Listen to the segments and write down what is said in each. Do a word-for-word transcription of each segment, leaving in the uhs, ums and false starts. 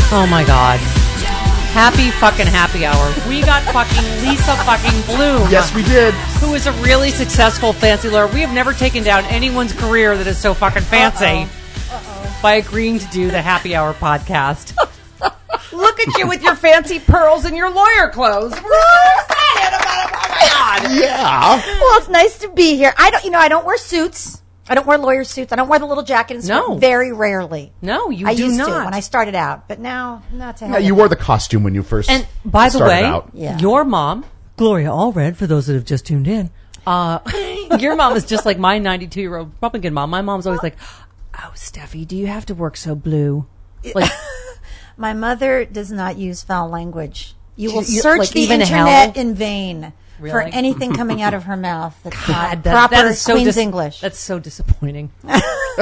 Oh my God. Happy fucking happy hour. We got fucking Lisa fucking Bloom. Yes, we did. Who is a really successful fancy lawyer. We have never taken down anyone's career that is so fucking fancy Uh-oh. Uh-oh. by agreeing to do the happy hour podcast. Look at you with your fancy pearls and your lawyer clothes. We're so excited about it. Oh my God. Yeah. Well, it's nice to be here. I don't, you know, I don't wear suits. I don't wear lawyer suits. I don't wear the little jacket and skirt. No. Very rarely. No, you I do used not. to when I started out, but now not to Yeah, you wore the costume when you first And by the started way, out. Yeah. your mom, Gloria Allred, for those that have just tuned in, uh, your mom is just like my ninety-two-year-old Republican mom. My mom's always like, oh, Steffi, do you have to work so blue? Like, My mother does not use foul language. You will You- search like the even internet hell? in vain for Really? anything coming out of her mouth that's God, not that, proper that is so Queen's dis- English. That's so disappointing. You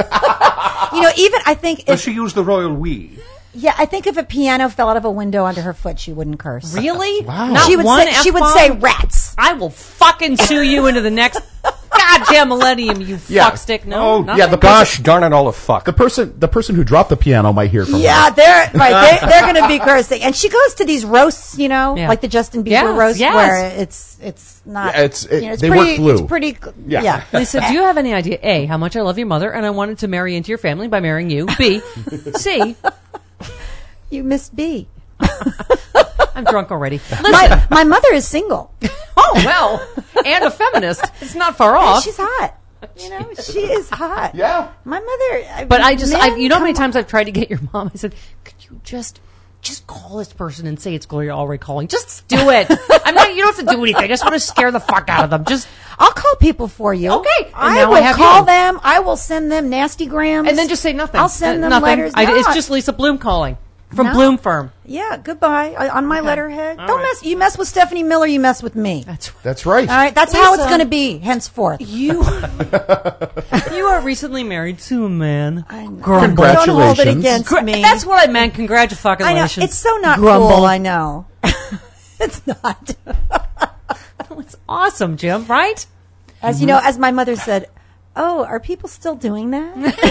know, even I think Does if she use the royal we? yeah, I think if a piano fell out of a window under her foot, she wouldn't curse. Really? Wow. Not She would one say she would F-bomb? say rats. I will fucking sue you into the next goddamn millennium, you Yeah. fuckstick. No, Oh, nothing? yeah, the Gosh darn it, all the fuck. The person, the person who dropped the piano might hear from Yeah, her. they're right. They, they're going to be cursing, and she goes to these roasts, you know, Yeah. like the Justin Bieber Yes, roast, yes. where it's it's not. Yeah, it's- it- you know, it's they pretty, work blue. It's pretty. Yeah. Yeah. Lisa, do you have any idea, A, how much I love your mother and I wanted to marry into your family by marrying you? B, C, You missed B. I'm drunk already. Listen. My my mother is single. Oh, well, and a feminist. It's not far off. She's hot. You know, she is hot. Yeah. My mother. But I just, I, man, you know how many come times I've tried to get your mom? I said, could you just, just call this person and say it's Gloria Allred calling? Just do it. I'm not, you don't have to do anything. I just want to scare the fuck out of them. Just, I'll call people for you. Okay, and I now I will have call you. them. I will send them nasty grams. and then just say nothing. I'll send Uh, them nothing. letters. I, No, it's I- just Lisa Bloom calling from No. Bloom Firm. Yeah, goodbye. I, on my letterhead. All Don't right. mess. You mess with Stephanie Miller, you mess with me. That's That's right. All right, that's how it's Lisa. going to be henceforth. you. You are recently married to a man. I know. Grumble. Don't hold it Congratulations. against Gra- me. That's what I meant. Congratulations. I know. It's so not Grumble. cool. I know. It's not. It's awesome, Jim. Right? As you know, as my mother said, "Oh, are people still doing that?"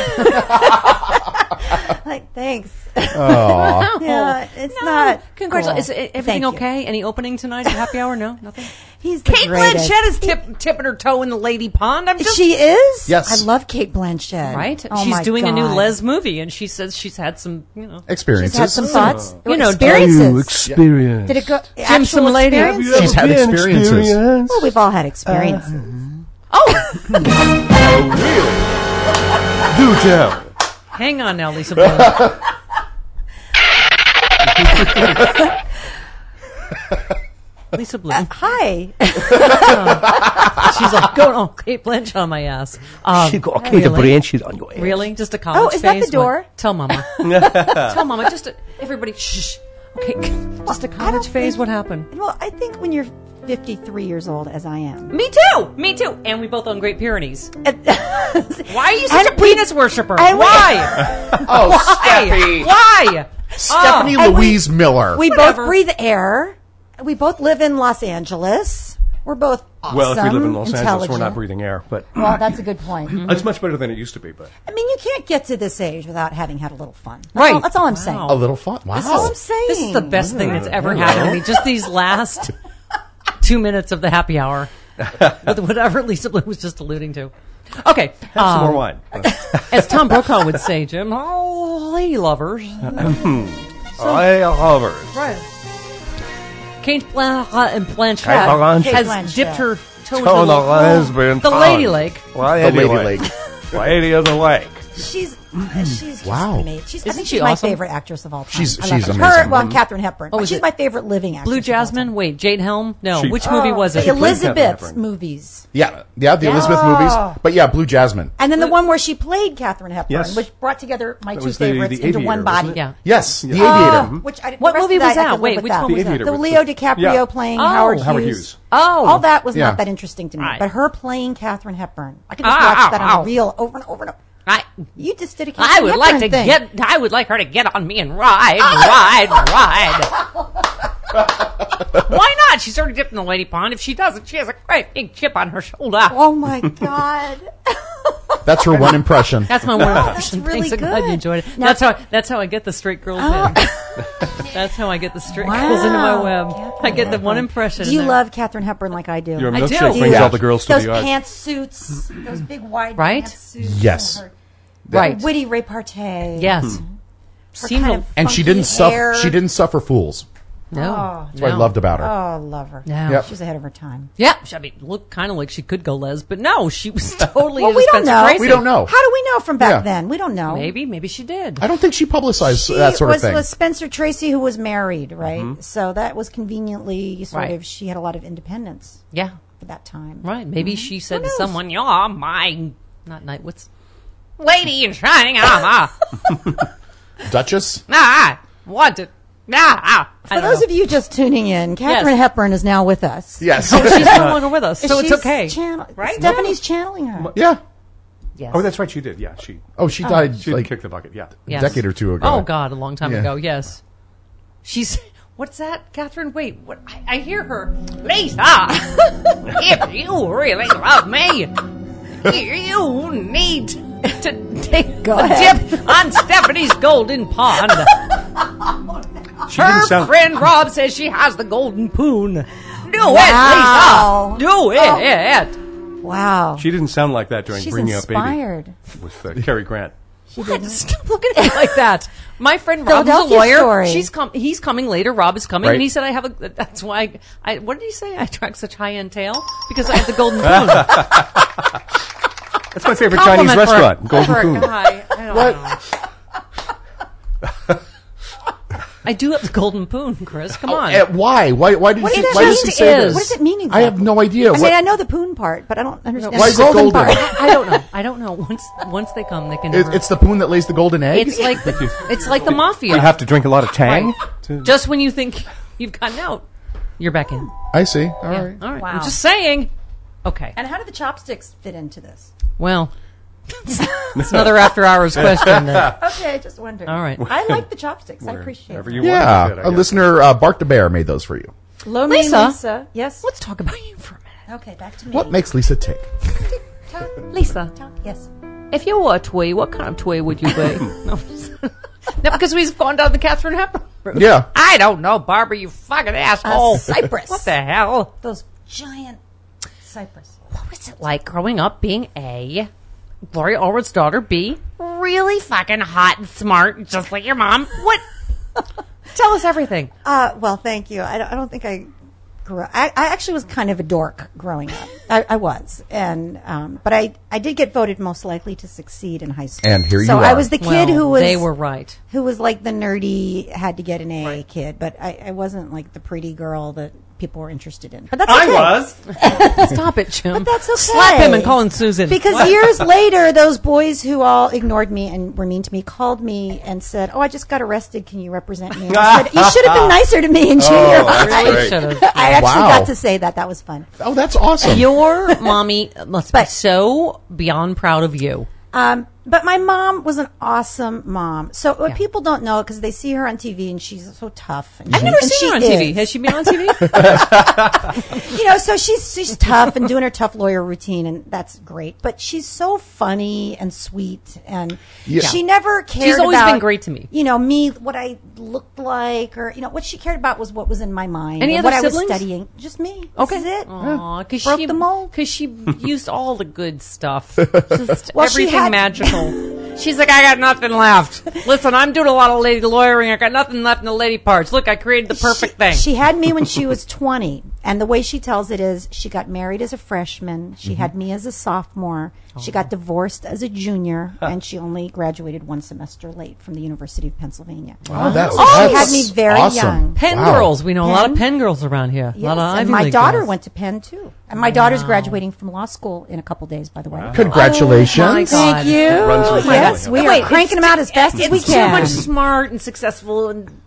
Like, thanks. Aw. Yeah, it's No. not. Congratulations. cool. Is everything Thank you. okay? Any opening tonight at happy hour? No, nothing. He's the Kate greatest. Blanchett is tip, tipping her toe in the lady pond. I'm just She is. Yes. I love Kate Blanchett. right. Oh she's my doing a new God. Les movie, and she says she's had some, you know, Experiences. She's had some thoughts. You know, experiences. experience. Did it go? Jim, Actual some lady- Have experiences? She's had experiences. Well, we've all had experiences. oh, Do tell. hang on now, Lisa Bloom. Lisa Bloom. Hi. She's like going, oh, Kate Blanchett on my ass. Um, She got really? Kate Blanchett on your ass. Really? Just a college Oh, is that phase? the door? What? Tell Mama. Tell Mama. Just a, everybody. Shh. Okay. Just a I don't college phase. think- What happened? Well, I think when you're fifty-three years old, as I am. Me too. Me too. And we both own Great Pyrenees. Why are you such And a we- penis worshiper? and we- Why? Oh, Why? Steffi. Why? Stephanie Oh. And we- Louise Miller. We Whatever. both breathe air. We both live in Los Angeles. We're both awesome, Well, if we live in Los Angeles, we're intelligent. not breathing air, but Well, that's a good point. it's much better than it used to be. But I mean, you can't get to this age without having had a little fun. That's Right. All, that's all I'm saying. Wow. a little fun. Wow. That's all I'm saying. This is the best thing that's ever happened to me. Just these last two minutes of the happy hour with whatever Lisa Bloom was just alluding to. Okay. have some um, more wine. As Tom Brokaw would say, Jim, oh, lady lovers. I love her. Right. Kate Blanchett and Blanchett Kate Blanchett. has Blanchett. dipped her toe into Toe in the, the lesbian the pond. Lady Lake. Lady The Lady Lake. Lake. Lady of the Lake. She's she's just Wow. amazing. She's, I Isn't think she she's my awesome? favorite actress of all time. She's- I love she's her. amazing. Her, well, and Katharine Hepburn. Oh, is she's it my favorite living actress. Blue of all time. Jasmine? Wait, Jade Helm? No. She- Which movie was The it? played Elizabeth Katharine Hepburn. movies. Yeah, yeah, the Elizabeth Oh. movies. But yeah, Blue Jasmine. And then the one where she played Katharine Hepburn, Yes. which brought together my That two was the- favorites the into Aviator, one body. wasn't it? Yeah. Yes, The Oh, Aviator. which I, What the rest movie of that was I that? could live Wait, with which that. one was The that? Aviator. The was Leo the- DiCaprio Yeah. playing Oh. Howard, Howard Hughes. Hughes. Oh. All that was Yeah. not that interesting to me. Right. But her playing Katharine Hepburn, I could just Ah, watch ow, that on ow. a reel over and over and over. I, You just did a Katharine I would like Hepburn to thing. get, I would like her to get on me and ride, ride, ride. Why not? She's already dipped in the lady pond. If she doesn't, she has a great big chip on her shoulder. Oh my God. That's her one impression. That's my one impression. really Thanks, I'm glad good. you enjoyed it. Now- that's how that's how I get the straight girls in. That's how I get the straight girls into my web. I get the one impression. Do you and they're- love Katharine Hepburn like I do? Your I do. milkshake brings Yeah. all the girls to those the yard. pantsuits, those big wide Right? pantsuits. Yes. Her, Right. Witty repartee. Yes. Her Seem kind to- of And she funky didn't hair. suffer. She didn't suffer fools. No. Oh, That's what I No. loved about her. oh, love her. No. Yep. She's ahead of her time. Yeah. I mean, looked kind of like she could go les, but no, she was totally Well, into we don't Spencer know. Tracy. We don't know. How do we know from back Yeah. then? We don't know. Maybe, maybe she did. I don't think she publicized She that sort was, of thing. was Spencer Tracy, who was married, right? So that was conveniently sort Right. of. She had a lot of independence Yeah. for that time. Right. Maybe she said to knows? someone, "You're my not night. What's lady in shining armor? Duchess. Ah, what? Did, ah, For those of you just tuning in, Katharine Yes. Hepburn is now with us. Yes. she's no longer with us, so She's it's okay. channel- Right? Stephanie's channeling her. yeah. Yes. Oh, that's right. She did. Yeah, she Oh, she died she like kicked the bucket. Yeah. Yes. a decade or two ago. Oh God, a long time Yeah. ago. Yes. She's. What's that, Catherine? Wait, what? I, I hear her. Lisa, if you really love me, you need to take Go a ahead. dip on Stephanie's golden pond. She Her didn't sound. friend Rob says she has the golden poon. Do Wow. it, Lisa. Do it. Wow. She didn't sound like that during She's Bringing inspired. Up Baby with uh, Cary Grant. What? Stop looking at me like that. My friend Rob is a Philadelphia lawyer. Story. She's com- he's coming later. Rob is coming, Right. and he said I have a. That's why I, I. What did he say? I attract such high end tail because I have the golden poon. That's my favorite Chinese Compliment for a- restaurant, Golden for a Poon. guy. I don't What? know. I do have the golden poon, Chris. Come on. Uh, why? Why? Why did What she, does why it does he mean? say Is- this? What does it mean exactly? I have no idea. I What- mean, I know the poon part, but I don't understand Why the is it golden golden? part. I don't know. I don't know. Once once they come, they can. It- Never, it's the poon that lays the golden egg. It's like it's like the mafia. You have to drink a lot of Tang. Right. to- Just when you think you've gotten out, you're back in. I see. All Yeah. right. All right. Wow. I'm just saying. Okay. And how do the chopsticks fit into this? Well, it's another after hours question. uh, Okay, just wondering. All right. I like the chopsticks. I appreciate Wherever it. you want Yeah, to sit, I a guess. listener, uh, Bart the Bear, made those for you. Hello, Lisa. Lisa. Yes. Let's talk about you for a minute. Okay, back to me. What makes Lisa tick? Lisa, Talk. Yes. if you were a twee, what kind of twee would you be? no, no, because we've gone down the Catherine Hepburn route. Yeah. I don't know, Barbara, you fucking asshole. A cypress. What the hell? Those giant cypress. What was it like growing up being A, Gloria Allred's daughter, B, really fucking hot and smart, just like your mom? What? Tell us everything. Uh, well, thank you. I don't, I don't think I grew up. I, I actually was kind of a dork growing up. I, I was. And, um, but I, I did get voted most likely to succeed in high school. And here you so I are. was the kid Well, who was, They were right. who was like the nerdy, had to get an A kid, but I, I wasn't like the pretty girl that people were interested in. But that's okay. was. Stop it, Jim. But that's okay. Slap him and call him Susan. Because What? years later, those boys who all ignored me and were mean to me called me and said, "Oh, I just got arrested. Can you represent me?" And I said, "You should have been nicer to me in junior Oh, high." that's Really great. should have. I actually Wow. got to say that. That was fun. Oh, that's awesome. Your mommy must be But- so beyond proud of you. Um, but my mom was an awesome mom. So what Yeah. people don't know, because they see her on T V and she's so tough. And I've she- never and seen her on she T V. is. Has she been on T V? You know, so she's she's tough and doing her tough lawyer routine, and that's great. But she's so funny and sweet, and Yeah. she never cared. She's always about, been great to me. You know, me, what I looked like, or you know, what she cared about was what was in my mind. Any and other what I siblings? was studying. Just me. Okay. This is it. Aw, cause Broke she, the mold. Because she used all the good stuff. Just Well, she everything had- magical. She's like, I got nothing left. Listen, I'm doing a lot of lady lawyering. I got nothing left in the lady parts. Look, I created the perfect she, thing. She had me when she was twenty, and the way she tells it is, she got married as a freshman. She Mm-hmm. had me as a sophomore. She Oh. got divorced as a junior, and she only graduated one semester late from the University of Pennsylvania. Oh, that's, Oh, she that's had me very awesome. young. Penn Wow. girls. We know a lot of Penn? Penn girls around here. Yes, a lot of and Ivy my League daughter girls. went to Penn too, and my daughter's graduating from law school in a couple days. By the way, Congratulations. Oh, my God. thank you. runs with Yes, family. we Wait, are cranking it's them out as fast as it's we too can. much smart and successful and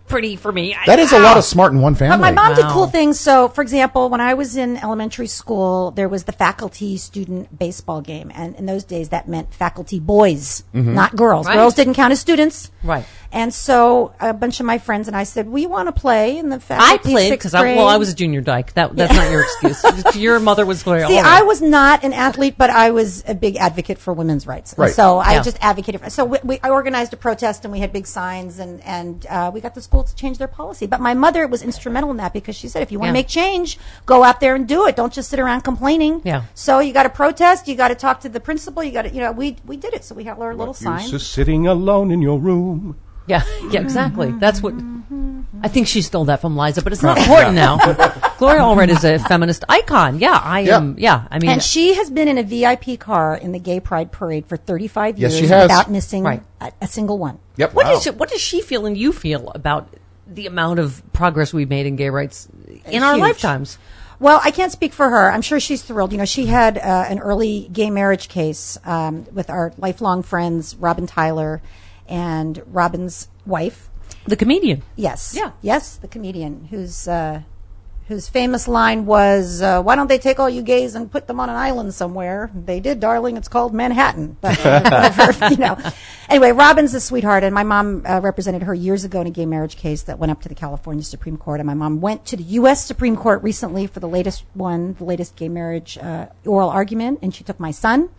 pretty for me. I, That is a lot of smart in one family. But my mom did Wow. cool things. So, for example, when I was in elementary school, there was the faculty-student baseball game. And in those days, that meant faculty boys, not girls. Right. Girls didn't count as students. Right. And so a bunch of my friends and I said, we want to play in the I faculty played sixth because I, grade. well, I was a junior dyke. That that's not your excuse. Your mother was Gloria. See, Allred. I was not an athlete, but I was a big advocate for women's rights. And Right. so I Yeah. just advocated for. So we, we, I organized a protest, and we had big signs, and and uh, we got the school to change their policy. But my mother was instrumental in that because she said, if you want to Yeah. make change, go out there and do it. Don't just sit around complaining. Yeah. So you got to protest. You got to talk to the principal. You got to, you know, we we did it. So we had our little Use signs. is sitting alone in your room. Yeah, yeah, exactly. That's what I think she stole that from Liza, but it's not important now. Gloria Allred is a feminist icon. Yeah, I Yeah. am. Yeah, I mean, And she has been in a V I P car in the Gay Pride Parade for thirty-five Yes, years she has. without missing Right. a, a single one. Yep. what Wow. does she, what does she feel and you feel about the amount of progress we've made in gay rights in our Huge. lifetimes? Well, I can't speak for her. I'm sure she's thrilled. You know, she had uh, an early gay marriage case um, with our lifelong friends, Robin Tyler, and Robin's wife. The comedian. Yes. Yeah. Yes, the comedian whose uh, whose famous line was, uh, "Why don't they take all you gays and put them on an island somewhere?" They did, darling. It's called Manhattan. But uh, you know, anyway, Robin's a sweetheart, and my mom uh, represented her years ago in a gay marriage case that went up to the California Supreme Court. And my mom went to the U S Supreme Court recently for the latest one, the latest gay marriage uh, oral argument, and she took my son.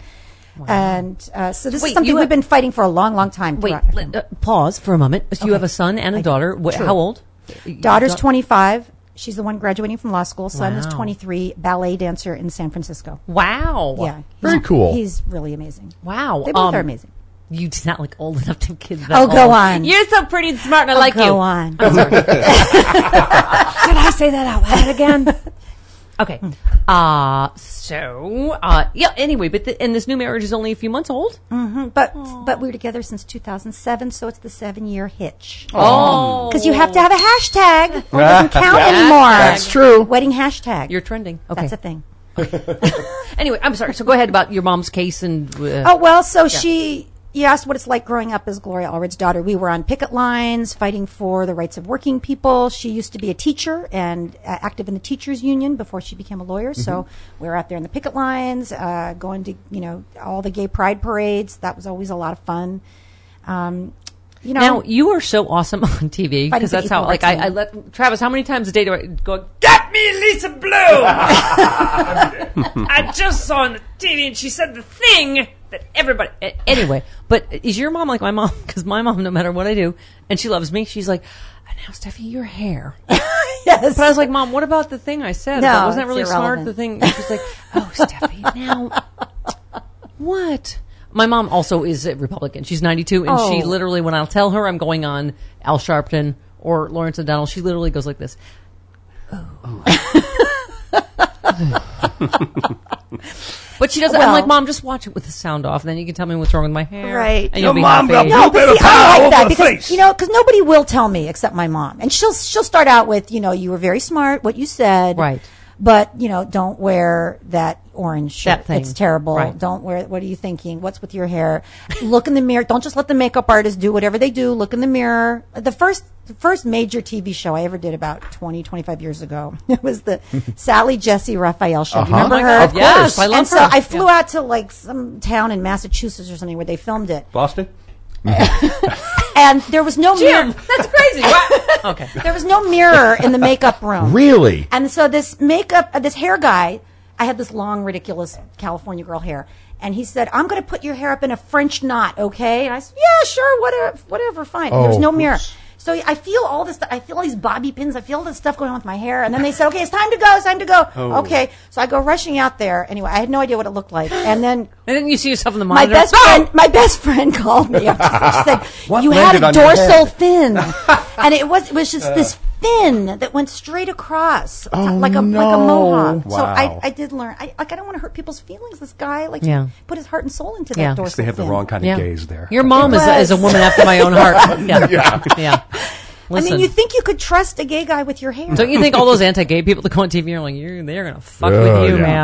And uh, so this Wait, is something you we've have- been fighting for a long, long time. Wait, throughout- let- uh, pause for a moment. So you Okay. have a son and a I- daughter. Wh- True. How old? Daughter's Da- twenty-five. She's the one graduating from law school. Son is Wow. twenty-three, ballet dancer in San Francisco. Wow. Yeah. Very he's- cool. He's really amazing. Wow. They both Um, are amazing. You do not look old enough to have kids. That Oh, go old. on. You're so pretty and smart, and I Oh, like go you. on. I'm sorry. Did I say that out loud again? Okay. Uh, so, uh, yeah, anyway, but the, and this new marriage is only a few months old? But but we were together since two thousand seven, so it's the seven-year hitch. Oh. Because you have to have a hashtag or it doesn't count anymore. That's true. Wedding hashtag. You're trending. Okay. That's a thing. Anyway, I'm sorry. So go ahead about your mom's case and. Uh, Oh, well, so she, you asked what it's like growing up as Gloria Allred's daughter. We were on picket lines fighting for the rights of working people. She used to be a teacher and uh, active in the teachers union before she became a lawyer. So we were out there in the picket lines, uh, going to, you know, all the gay pride parades. That was always a lot of fun. Um, you know, Now you are so awesome on T V Fighting because for that's how. equal Like rights I, I and- let Travis. How many times a day do I go? Get me Lisa Blue. I just saw on the T V and she said the thing that everybody. a- Anyway, but is your mom like my mom? Because my mom, no matter what I do, and she loves me, she's like, "And now, Steffi, your hair." yes. But I was like, Mom, what about the thing I said? No, That wasn't that it's really smart? irrelevant. The thing. And she's like, oh, Steffi, now what? My mom also is a Republican. She's ninety-two, and she Oh. literally, when I'll tell her I'm going on Al Sharpton or Lawrence O'Donnell, she literally goes like this. But she doesn't. I'm Well- like, Mom, just watch it with the sound off, and then you can tell me what's wrong with my hair. Right. And Your you'll be mom happy. got No, blue but bit of see, I power like over that the because face. you know, because nobody will tell me except my mom, and she'll she'll start out with, you know, you were very smart, what you said, Right. But you know, don't wear that orange shirt. That thing. It's terrible. Right. Don't wear. What are you thinking? What's with your hair? Look in the mirror. Don't just let the makeup artist do whatever they do. Look in the mirror. The first the first major T V show I ever did about twenty, twenty-five years ago. It was the Sally Jesse Raphael show. Do you Uh-huh. remember Oh my her? God, Of yes, course. I love and so her. I flew Yeah. out to like some town in Massachusetts or something where they filmed it. Boston? And there was no mirror. Jim, that's crazy. What? Okay. There was no mirror in the makeup room. Really? And so this makeup, uh, this hair guy, I had this long, ridiculous California girl hair. And he said, I'm going to put your hair up in a French knot, okay? And I said, yeah, sure, whatever, whatever, fine. And there was Oh, no mirror. oops. So I feel all this, I feel all these bobby pins, I feel all this stuff going on with my hair. And then they said, okay, it's time to go, it's time to go. Oh. Okay. So I go rushing out there. Anyway, I had no idea what it looked like. And then And then you see yourself in the my monitor. best friend, my best friend called me. After she said, What "You had landed a on your dorsal head?" fin," and it was it was just this fin that went straight across, Oh, like a like a no. mohawk. So I, Wow. I did learn. I like I don't want to hurt people's feelings. This guy like Yeah. put his heart and soul into that Yeah. dorsal They have the fin. wrong kind of Yeah. gaze there. Your mom is a, is a was. woman after my own heart. Yeah. Yeah. yeah. I Listen, mean, you think you could trust a gay guy with your hair? don't you think all those anti-gay people that go on T V are like, you're, they're going to fuck Oh, with you, yeah. man.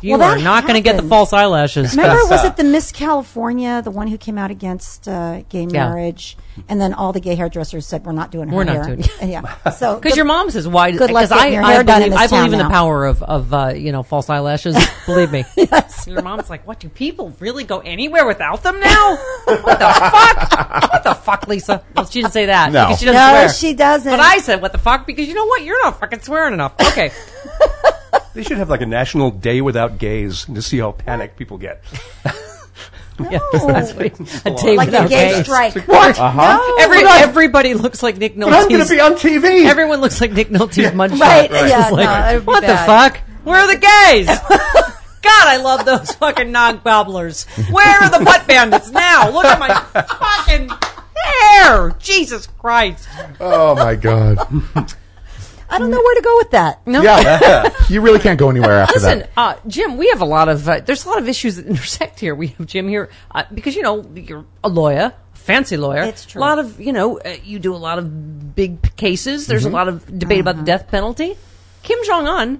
You Well, are that not going to get the happened. false eyelashes. Remember, was it the Miss California, the one who came out against uh, gay Yeah. marriage, and then all the gay hairdressers said, "We're not doing her We're not hair." doing it. And yeah, so Because your mom says, "Why?" Good luck Because I, getting your I hair done in believe, this I believe town in the now. power of, of uh, you know, false eyelashes. Believe me. yes. Your mom's like, "What? Do people really go anywhere without them now? What the fuck? What the fuck, Lisa?" Well, she didn't say that. No. because she doesn't No, swear. she doesn't. But I said, "What the fuck?" Because you know what? You're not fucking swearing enough. Okay. They should have like a national day without gays to see how panicked people get. Yeah, that's what a day like a without gay gays. strike. What? Uh-huh. No. Every, everybody looks like Nick But I'm going Nolte's. to be on T V. Everyone looks like Nick Nolte's mugshot. Right, yeah, It's like, no, it would be what the bad. fuck? Where are the gays? God, I love those fucking nog gobblers. Where are the butt bandits now? Look at my fucking hair. Jesus Christ. Oh my God. I don't know where to go with that. No. Yeah, you really can't go anywhere after Listen, that. uh, Jim, we have a lot of, uh, there's a lot of issues that intersect here. We have Jim here, uh, because, you know, you're a lawyer, a fancy lawyer. It's true. A lot of, you know, uh, you do a lot of big cases. There's Mm-hmm. a lot of debate about the death penalty. Kim Jong-un,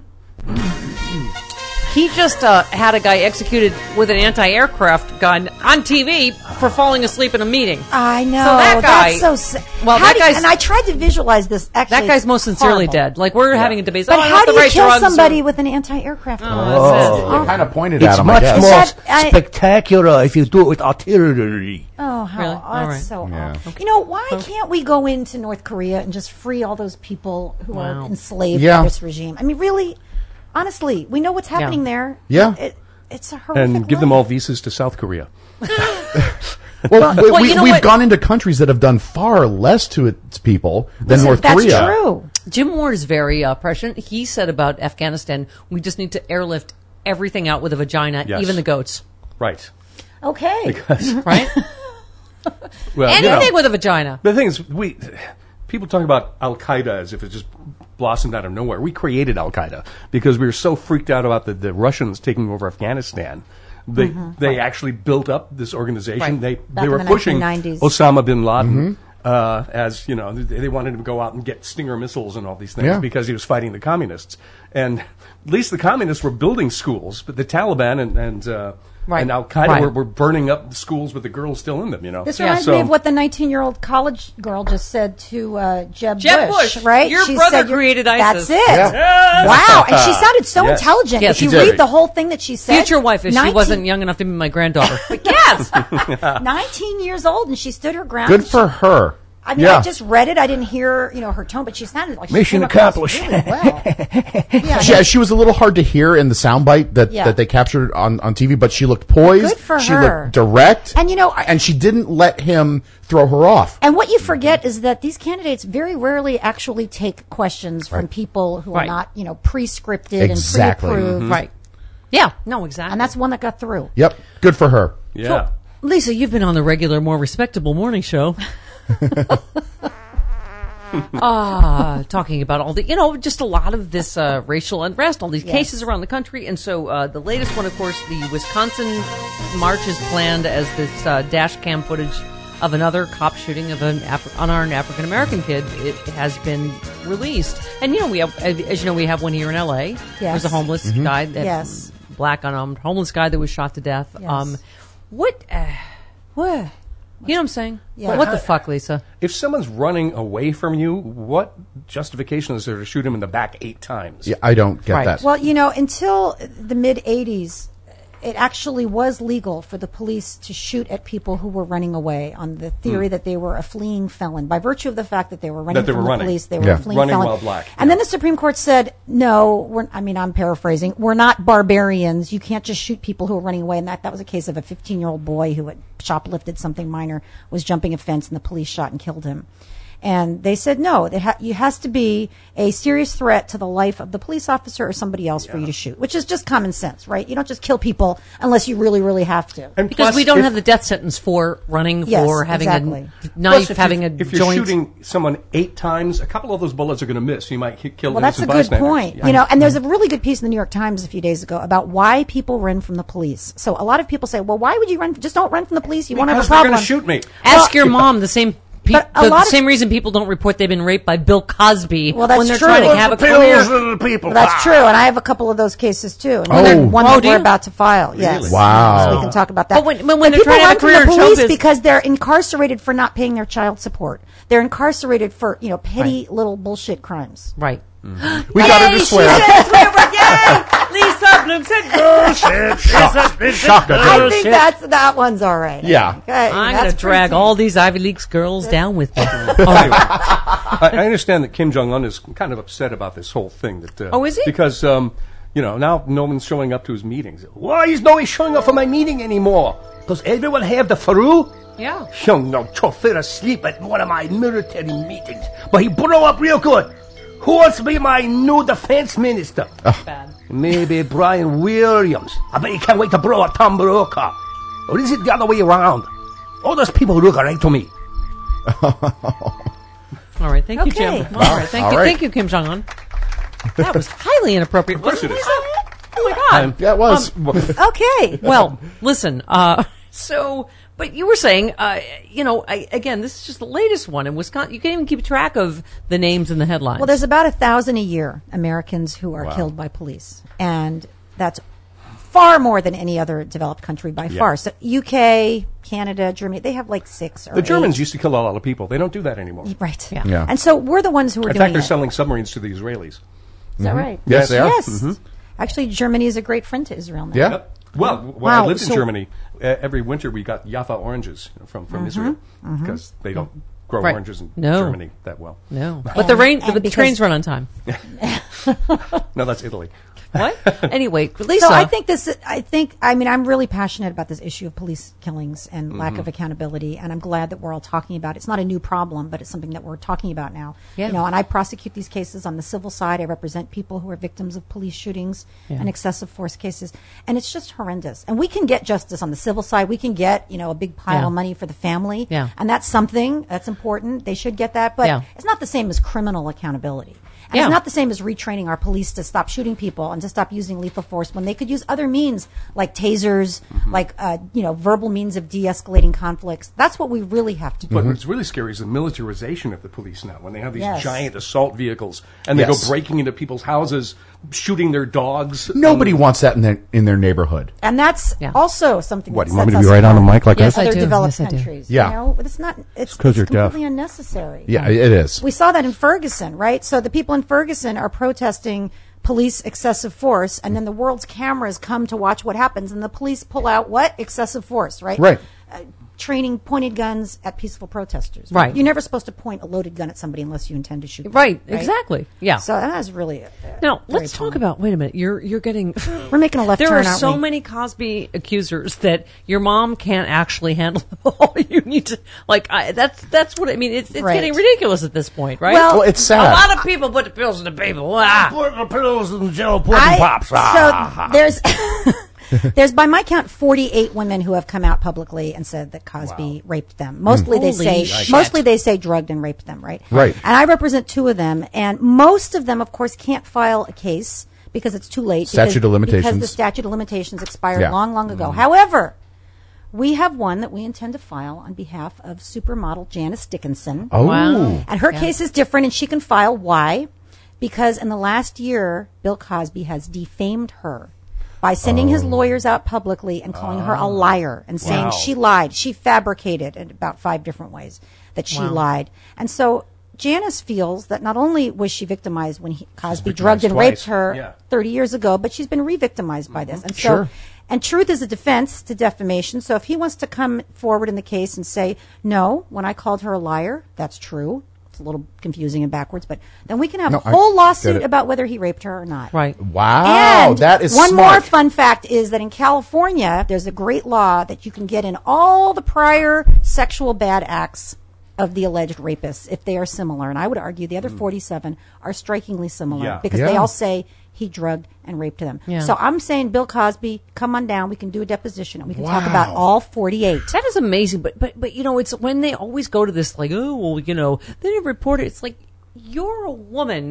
he just uh, had a guy executed with an anti-aircraft gun on T V for falling asleep in a meeting. I know. So that guy- That's so sad. well, How that do- guy's- and I tried to visualize this. Actually, That guy's most sincerely horrible. dead. Like, we're having a debate. But oh, I how have do the you right kill drugs or- somebody with an anti-aircraft gun? Oh, that's it. They kind of pointed It's at him, I much guess. more That- I- spectacular if you do it with artillery. Oh, how Really? oh, All that's right. so Yeah. awful. You know, why can't we go into North Korea and just free all those people who Wow. are enslaved Yeah. by this regime? I mean, really, honestly, we know what's happening there. Yeah. It, it's a horrific And give them all life. visas to South Korea. Well, we, well, we, you know we've what? gone into countries that have done far less to its people than North That's Korea. true. Jim Ward is very uh, prescient. He said about Afghanistan, we just need to airlift everything out with a vagina, Yes. even the goats. Right. Okay. Right? Well, you Anything know, with a vagina. the thing is, we people talk about Al Qaeda as if it just blossomed out of nowhere. We created Al Qaeda because we were so freaked out about the, the Russians taking over Afghanistan. They they actually built up this organization. Right. They Back they were in the pushing nineteen nineties. Osama bin Laden uh, as you know they, they wanted him to go out and get Stinger missiles and all these things Yeah. because he was fighting the communists. And at least the communists were building schools, but the Taliban and and uh, Right. and Al Qaeda Right. were, were burning up the schools with the girls still in them. You know. This Yeah. reminds So- me of what the nineteen-year-old college girl just said to uh, Jeb, Jeb Bush, Bush, right? your She brother said, "You're- created That's ISIS." it. Yeah. Wow. And she sounded so Yes. intelligent. Yes, if you she did. read the whole thing that she said. Future wife, if she nineteen wasn't young enough to be my granddaughter. But yes! nineteen years old, and she stood her ground. Good for her. I mean, yeah. I just read it. I didn't hear, you know, her tone, but she sounded like she Mission came across accomplished. Really well. Yeah, She, she was a little hard to hear in the soundbite that, Yeah. that they captured on, on T V, but she looked poised. Good for she her. looked direct. And, you know, I- and she didn't let him throw her off. And what you forget is that these candidates very rarely actually take questions from Right. people who Right. are not, you know, pre-scripted Exactly. and pre-approved. Right. Yeah, no, exactly. And that's one that got through. Yep. Good for her. Yeah. Lisa, you've been on the regular, more respectable morning show. Ah, talking about all the, you know, just a lot of this uh, racial unrest, all these Yes. cases around the country. And so uh, the latest one, of course, the Wisconsin march is planned as this uh, dash cam footage of another cop shooting of an Af- unarmed African American kid. It has been released. And, you know, we have, as you know, we have one here in L A. There's a homeless guy, that Yes. black unarmed homeless guy that was shot to death. Yes. Um, what, uh, what? You know what I'm saying? Yeah. What the fuck, Lisa? If someone's running away from you, what justification is there to shoot him in the back eight times? Yeah, I don't get Right. that. Well, you know, until the mid eighties, it actually was legal for the police to shoot at people who were running away on the theory that they were a fleeing felon. By virtue of the fact that they were running That they from were the running. police, they were Yeah. a fleeing Running felon. while black, And yeah. then the Supreme Court said, no, we're, I mean, I'm paraphrasing, we're not barbarians. You can't just shoot people who are running away. And that, that was a case of a fifteen-year-old boy who had shoplifted something minor, was jumping a fence, and the police shot and killed him. And they said, no, it ha- you has to be a serious threat to the life of the police officer or somebody else for you to shoot, which is just common sense, right? You don't just kill people unless you really, really have to. And Because plus, we don't if- have the death sentence for running, Yes, for having exactly. a plus knife, if having you- a if you're joint. shooting someone eight times, a couple of those bullets are going to miss. You might ki- kill Well, that's a innocent good bystanders. point. Yeah. You know, and there's a really good piece in the New York Times a few days ago about why people run from the police. So a lot of people say, well, why would you run? Just don't run from the police. You won't have a Because they're problem. going to shoot me. Ask your mom the same Pe- But a the lot of- same reason people don't report they've been raped by Bill Cosby Well, that's when they're true. trying to have a career. the people. Well, that's true, and I have a couple of those cases too. And Oh. one, one Oh, that do we're you? about to file. Yes. Wow. So we can talk about that. But when- when- when they're people trying to have run a from career the in police showbiz- because they're incarcerated for not paying their child support. They're incarcerated for you know petty little bullshit crimes. Right. We got her to swear. Lisa Bloom said bullshit. Shocked at I her. think that's that one's all right. Yeah. Okay, I'm that's going to drag pretty- all these Ivy League girls down with me. All right. I, I understand that Kim Jong Un is kind of upset about this whole thing. That uh, Oh, is he? Because um, you know now no one's showing up to his meetings. Why is no one showing up for my meeting anymore? Because everyone have the flu. Yeah. Young no fell asleep at one of my military meetings, but he blew up real good. Who wants to be my new defense minister? Bad. Maybe Brian Williams. I bet he can't wait to blow up Tom Brokaw. Or is it the other way around? All those people look right to me. All right. Thank you, Okay. Jim. All right. Thank All you. right. Thank you, Kim Jong Un. That was highly inappropriate. Of course it is. Oh my God. Yeah, it was. Okay. Well, listen. Uh, so, but you were saying, uh, you know, I, again, this is just the latest one in Wisconsin. You can't even keep track of the names in the headlines. Well, there's about a thousand a year Americans who are killed by police, and that's far more than any other developed country by far. So U K, Canada, Germany, they have like six or The Germans eight. used to kill a lot of people. They don't do that anymore. Right. Yeah. Yeah. And so we're the ones who are In doing fact, they're it. selling submarines to the Israelis. Is that right? Yes, they are. Yes. Actually, Germany is a great friend to Israel now. Yeah. Yep. Well, when Wow, I lived in so- Germany, uh, every winter we got Jaffa oranges from, from Israel because they don't grow Right. oranges in No. Germany that well. no. But the rain, and the because- trains run on time. No, that's Italy. What? Anyway, Lisa. So I think this. I think. I mean, I'm really passionate about this issue of police killings and Mm-hmm. lack of accountability, and I'm glad that we're all talking about it. It's not a new problem, but it's something that we're talking about now. Yeah. You know, and I prosecute these cases on the civil side. I represent people who are victims of police shootings Yeah. and excessive force cases, and it's just horrendous. And we can get justice on the civil side. We can get you know a big pile Yeah. of money for the family, Yeah. and that's something that's important. They should get that, but Yeah. it's not the same as criminal accountability. And Yeah. it's not the same as retraining our police to stop shooting people and to stop using lethal force when they could use other means like tasers, like uh, you know, verbal means of de-escalating conflicts. That's what we really have to do. But what's really scary is the militarization of the police now. When they have these Yes. giant assault vehicles and they Yes. go breaking into people's houses, shooting their dogs. Nobody Um, wants that in their in their neighborhood. And that's Yeah. also something. What, that you want me sets to be us right on the apart mic like Yes, that? I Other do. developed Yes, I do. countries. Yeah. You know, it's not. It's, It's 'cause it's you're deaf. completely unnecessary. Yeah, it is. We saw that in Ferguson, right? So the people in Ferguson are protesting police excessive force, and then the world's cameras come to watch what happens, and the police pull out what? Excessive force, right? Right. Uh, training pointed guns at peaceful protesters. Right. You're never supposed to point a loaded gun at somebody unless you intend to shoot them, Right, exactly. Yeah. So that is really. Uh, Now very let's talk common. about. Wait a minute. You're you're getting. We're making a left There turn, are aren't so we? many Cosby accusers that your mom can't actually handle them all. You need to like. I, that's that's what I mean. It's it's Right. getting ridiculous at this point, right? Well- Well, it's a sad. lot of people put the pills in the people. Ah. Put the pills in Joe Pudding I- Pops. Ah. So there's there's by my count forty-eight women who have come out publicly and said that Cosby raped them. Mostly they Holy say shit. mostly they say drugged and raped them, right? Right. And I represent two of them, and most of them, of course, can't file a case because it's too late. Statute because, of limitations. Because the statute of limitations expired Yeah. long, long ago. However, we have one that we intend to file on behalf of supermodel Janice Dickinson. Oh. Wow. And her case is different, and she can file. Why? Because in the last year, Bill Cosby has defamed her by sending his lawyers out publicly and calling her a liar and saying Wow. she lied. She fabricated in about five different ways that she lied. And so Janice feels that not only was she victimized when he, Cosby drugged and victimized raped twice. her Yeah. thirty years ago, but she's been re-victimized by this. And so, Sure. and truth is a defense to defamation. So if he wants to come forward in the case and say, no, when I called her a liar, that's true. It's a little confusing and backwards, but then we can have No, a whole I lawsuit get it. about whether he raped her or not. Right. Wow, And that is one smart. more fun fact is that in California, there's a great law that you can get in all the prior sexual bad acts of the alleged rapists if they are similar. And I would argue the other forty-seven are strikingly similar Yeah. because they Yeah. all say he drugged and raped them. Yeah. So I'm saying, Bill Cosby, come on down. We can do a deposition and we can talk Wow. about all forty-eight. That is amazing, but but but you know, it's when they always go to this like, oh well, you know, they didn't report it. It's like you're a woman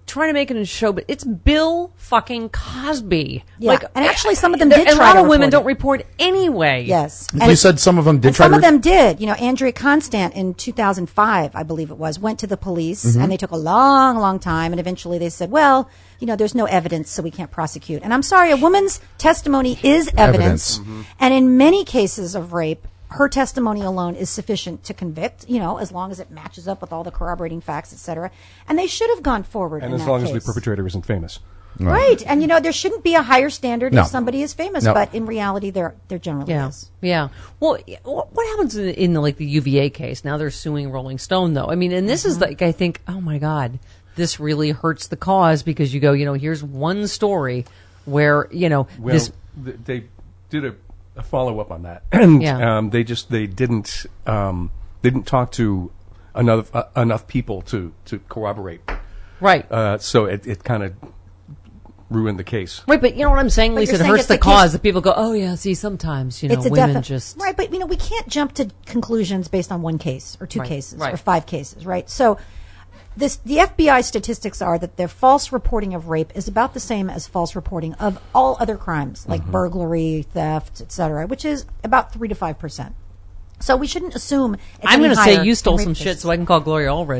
trying to make it in show, but it's Bill fucking Cosby. Yeah, Like, and actually some of them there- did and try a lot to of women report don't it. report anyway. Yes. You said some of them did And try some to of them did. You know, Andrea Constant in two thousand five, I believe it was, went to the police, Mm-hmm. and they took a long, long time, and eventually they said, well, you know, there's no evidence, so we can't prosecute. And I'm sorry, a woman's testimony is evidence. Evidence. And in many cases of rape, her testimony alone is sufficient to convict, you know, as long as it matches up with all the corroborating facts, et cetera. And they should have gone forward And in as that long as the case. perpetrator isn't famous. Right. And, you know, there shouldn't be a higher standard No. if somebody is famous, No. but in reality, there, there generally Yeah, is. yeah. Well, y- wh- what happens in, in the, like the U V A case? Now they're suing Rolling Stone, though. I mean, and this Mm-hmm. is like, I think, oh my God, this really hurts the cause because you go, you know, here's one story where, you know, Well, this. th- they did a, a follow up on that, and Yeah. um, they just they didn't um, they didn't talk to enough uh, enough people to to corroborate. Right. Uh, so it, it kind of ruined the case. Right, but you know what I'm saying, But Lisa? you're It saying hurts it's the a case- cause that people go, oh yeah, see, sometimes you know It's a women defi- just right, but you know we can't jump to conclusions based on one case or two Right, cases right. or five cases, right? So, this the F B I statistics are that their false reporting of rape is about the same as false reporting of all other crimes like Mm-hmm. burglary, theft, et cetera, which is about three to five percent. So we shouldn't assume. It's I'm going to say you stole rape some cases. shit so I can call Gloria Allred.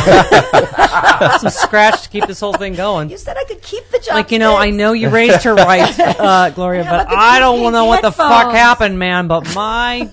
Some scratch to keep this whole thing going. You said I could keep the job. Like, you know, I know you raised her right, uh, Gloria, Yeah, but but the I don't prepaid know what the fuck headphones. happened, man, but my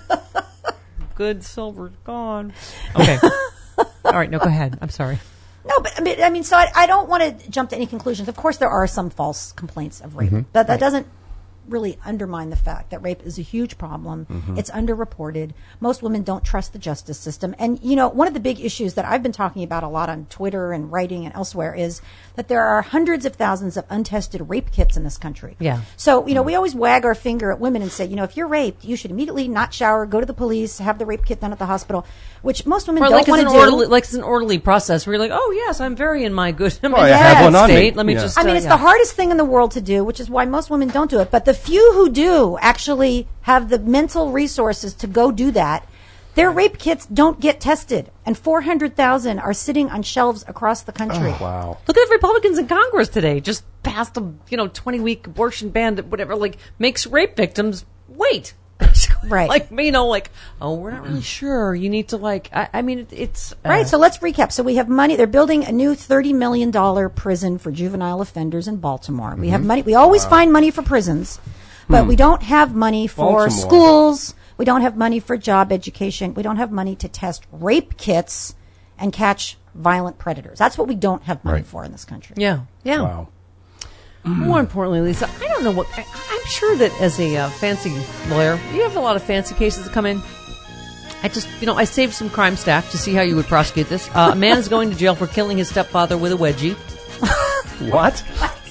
good silver's gone. Okay. All right, no, go ahead. I'm sorry. No, but I mean, I mean, so I, I don't want to jump to any conclusions. Of course, there are some false complaints of rape, but that doesn't really undermine the fact that rape is a huge problem. It's underreported. Most women don't trust the justice system. And, you know, one of the big issues that I've been talking about a lot on Twitter and writing and elsewhere is that there are hundreds of thousands of untested rape kits in this country. Yeah. So, you know, we always wag our finger at women and say, you know, if you're raped, you should immediately not shower, go to the police, have the rape kit done at the hospital, which most women Or don't like it's want an to do. orderly, like it's an orderly process where you're like, oh yes, I'm very in my good, I'm Oh, in I my have one on me. state. Let me Yeah. just. I mean, uh, it's yeah. the hardest thing in the world to do, which is why most women don't do it. But the few who do actually have the mental resources to go do that, their rape kits don't get tested. And four hundred thousand are sitting on shelves across the country. Wow. Look at the Republicans in Congress today. Just passed a you know twenty week abortion ban that whatever like makes rape victims wait. Right. Like you know like oh we're not really sure. You need to like I, I mean it, it's uh, Right, so let's recap. So we have money. They're building a new thirty million dollars prison for juvenile offenders in Baltimore. We have money. We always find money for prisons, but we don't have money for Baltimore. schools. We don't have money for job education. We don't have money to test rape kits and catch violent predators. That's what we don't have money Right. for in this country. yeah yeah. Wow. More importantly, Lisa, I don't know what I, I'm sure that as a uh, fancy lawyer, you have a lot of fancy cases that come in. I just, you know, I saved some crime staff to see how you would prosecute this. Uh, a man is going to jail for killing his stepfather with a wedgie. What?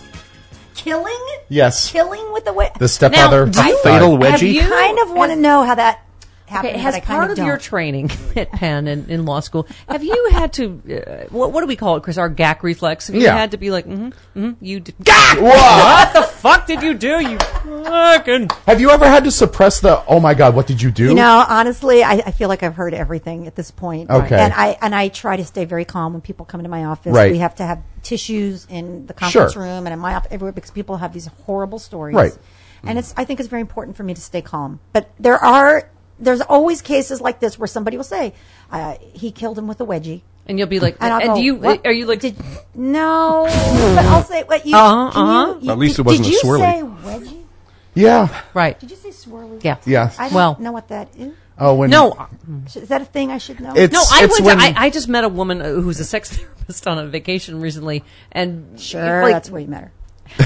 Killing? Yes. Killing with the way. The stepfather. Now, do you- Fatal Have wedgie? you kind of want to know how that happened. Okay, but as I kind part of, don't. your training at Penn and in law school, have you had to, uh, what, what do we call it, Chris? Our G A C reflex? Have you Yeah. had to be like, mm-hmm, mm-hmm, you did. What? What the fuck did you do, you fucking. Have you ever had to suppress the, oh my God, what did you do? You know, honestly, I, I feel like I've heard everything at this point. Okay. And I and I try to stay very calm when people come into my office. Right. We have to have tissues in the conference Sure. room and in my office everywhere because people have these horrible stories. Right. And it's I think it's very important for me to stay calm. But there are there's always cases like this where somebody will say, uh, he killed him with a wedgie. And you'll be like, And, I'll and go, do you, "What? are you like, Did, no, but I'll say, what you, Uh-huh, can uh-huh. you, you At least did, it wasn't did a you swirly. say wedgie? Yeah. right. Did you say swirly? Yeah. Yeah. I don't Well- know what that is. Oh, when. No, Is that a thing I should know? It's, no, I it's went when. to, I, I just met a woman uh, who's a sex therapist on a vacation recently, and Sure, like, that's where you met her.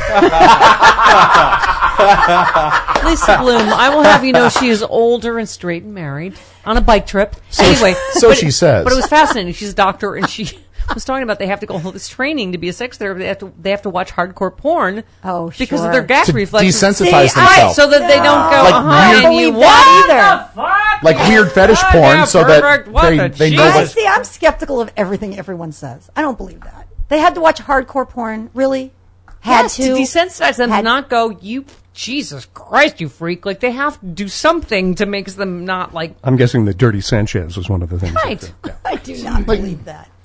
Lisa Bloom, I will have you know she is older and straight and married on a bike trip. Anyway, so but she it- says. But it was fascinating. She's a doctor, and she was talking about they have to go all this training to be a sex therapist. They have to they have to watch hardcore porn. Oh, because of sure. their G A C To reflexes. desensitize See, I- themselves. So that they don't go, Like uh-huh, weird- and you believe what that either. the fuck? like weird fetish Ah, porn yeah, so perfect. that What they, the they know Jesus. I what. see. I'm skeptical of everything everyone says. I don't believe that. They had to watch hardcore porn. Really? Had Yes, to. to desensitize them, to Had- not go, you, Jesus Christ, you freak. Like, they have to do something to make them not, like, I'm guessing the Dirty Sanchez was one of the things. right. that- yeah. I do not believe that.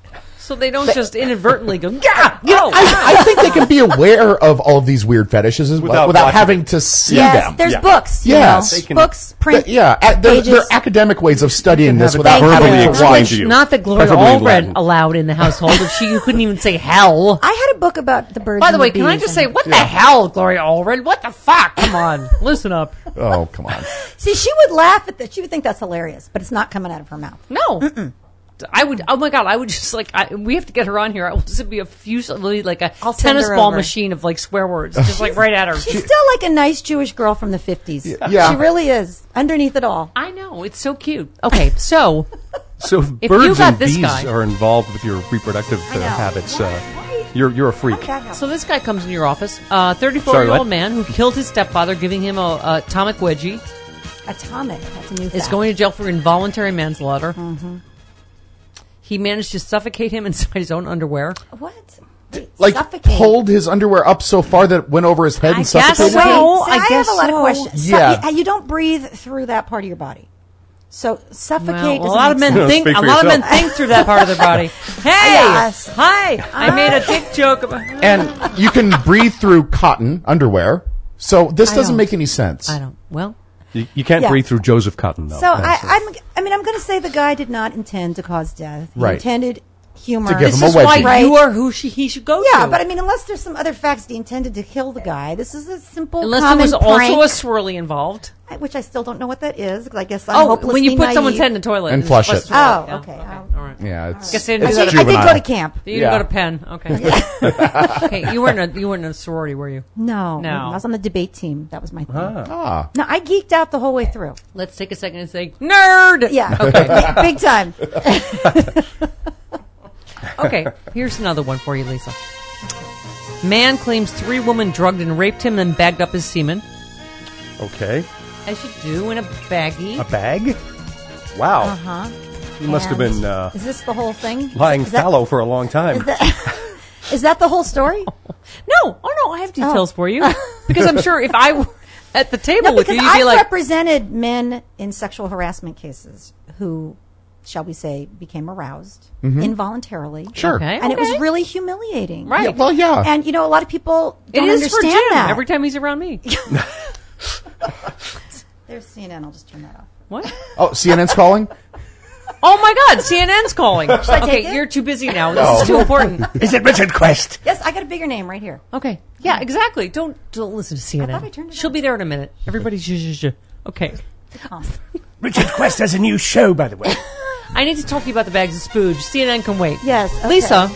So they don't just inadvertently go, yeah, go. I, I think they can be aware of all of these weird fetishes as well, Without without watching having it. to see Yes, them. there's Yeah. books. You Yes. know, They can- books, print. But yeah, a- there, pages. there are academic ways of studying this have it without Thank verbally you. explained explained to you. Not that Gloria Preferably in Allred Latin. allowed in the household. If she, you couldn't even say hell. I had a book about the birds. By the and way, can I bees just say, and- what the hell, Gloria Allred? What the fuck? Come on, listen up. Oh, come on. See, she would laugh at that. She would think that's hilarious, but it's not coming out of her mouth. No. I would. Oh my god! I would just like. I, we have to get her on here. I will just be a few, like a I'll send tennis her ball over. machine of like swear words, just like right at her. She's still like a nice Jewish girl from the fifties. Yeah. She really is. Underneath it all. I know it's so cute. Okay, so So if If birds you got and this bees guy- are involved with your reproductive uh, know. habits, uh, Why- you're you're a freak. How'd that happen? so this guy comes into your office, a Sorry, thirty-four-year-old what? man who killed his stepfather, giving him a, a atomic wedgie, Atomic. That's a new is fact. going to jail for involuntary manslaughter. Mm-hmm. He managed to suffocate him inside his own underwear. What? Wait, Like, suffocate. pulled his underwear up so far that it went over his head I and guess suffocated so. him? See, I I, guess have a lot so. of questions. Yeah. Su- you don't breathe through that part of your body. So suffocate. Well, a doesn't lot of make men sense. think. Speak A for lot of men yourself. think through that part of their body. Hey, Yes. hi! I made a dick joke about. And you can breathe through cotton underwear. So this doesn't don't. make any sense. I don't. Well, You, you can't Yeah. breathe through Joseph Cotton, though. So I, That's, uh, I'm. I mean, I'm going to say the guy did not intend to cause death. He Right. intended humor. To give this him a is why wedgie. Right. you are who she, he should go to. Yeah, but I mean, unless there's some other facts that he intended to kill the guy, this is a simple, unless there common was also prank, a swirly involved. which I still don't know what that is. Because I guess I'm Oh, hopelessly when you put naive. someone's head in the toilet And it's flush less it. swirly. Oh, Yeah. okay. All right. Yeah, it's, Guess they didn't it's do I that did, I did juvenile. go to camp. You didn't Yeah. go to Penn. Okay. okay. You weren't a you weren't in a sorority, were you? No, No. I was on the debate team. That was my thing. Ah. No, I geeked out the whole way through. Let's take a second and say nerd. Yeah, okay, big time. Okay. Here's another one for you, Lisa. Man claims three women drugged and raped him, then bagged up his semen, okay. as you do in a baggie. A bag? Wow. Uh huh. You must have been uh, Is this the whole thing? lying is that, fallow for a long time. Is that, is that the whole story? No, oh no, I have details for you because I'm sure if I were at the table No, with you, because you'd be I've like, represented men in sexual harassment cases who, shall we say, became aroused involuntarily. Sure. okay, And it was okay. really humiliating. Right. Yeah, well, yeah. And, you know, a lot of people It don't is for understand Jim that. every time he's around me. There's C N N. I'll just turn that off. What? Oh, C N N's calling? Oh my God, C N N's calling. I take Okay, it? you're too busy now. This is too important. Is it Richard Quest? Yes, I got a bigger name right here. Okay, yeah, exactly. Don't don't listen to C N N. thought I turned it She'll on. be there in a minute. Everybody, shh, shh, shh. Okay. Oh. Richard Quest has a new show, by the way. I need to talk to you about the bags of spooge. C N N can wait. Yes. okay. Lisa,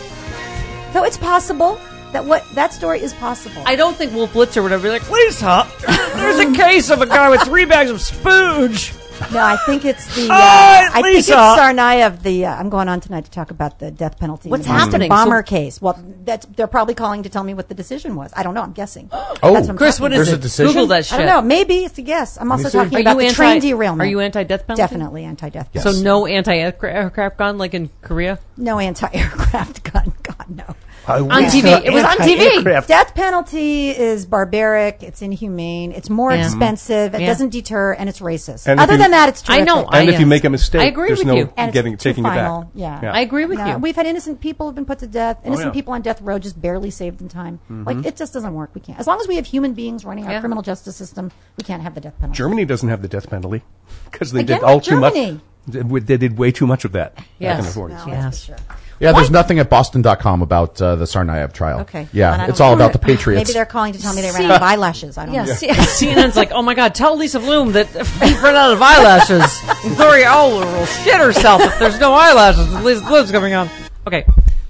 So it's possible that what that story is possible. I don't think Wolf Blitzer would ever be like, Lisa, there's a case of a guy with three bags of spooge. no, I think it's the. Uh, Hi, I think it's Lisa. Tsarnaev. The uh, I'm going on tonight to talk about the death penalty. What's in the Boston happening? Bomber So- case. Well, that's they're probably calling to tell me what the decision was. I don't know. I'm guessing. Oh, That's what I'm Chris, talking what about. is There's it? a decision? Google that shit. I don't know. Maybe it's a guess. I'm also see. talking Are about you the anti, train derailment. Are you anti-death penalty? Definitely anti-death Yes. penalty. So no anti-aircraft gun like in Korea? No anti-aircraft gun. God, no. On T V. It was on T V. Death penalty is barbaric. It's inhumane. It's more Yeah. expensive. It Yeah. doesn't deter, and it's racist. And if Other you- than that, it's I terrific. know. And I, if you uh, make a mistake, I agree there's with no you. And it's getting too taking final. it back. Yeah. Yeah. I agree with No, you. We've had innocent people who've been put to death. Innocent yeah. people on death row just barely saved in time. Mm-hmm. Like it just doesn't work. We can't. As long as we have human beings running our Yeah. criminal justice system, we can't have the death penalty. Germany doesn't have the death penalty because they Again, did all like too much. Germany. They did way too much of that back in Yes. the forties. No, Yes. that's for sure. Yeah, there's nothing at Boston dot com about uh, the Tsarnaev trial. Okay. Yeah, And I it's don't all know. about the Patriots. Maybe they're calling to tell me they ran See- out of eyelashes. I don't Yeah, know. C- C N N's like, oh my God, tell Lisa Bloom that we've run out of eyelashes. And Gloria Allred will shit herself if there's no eyelashes. and Lisa Bloom's coming on. Okay.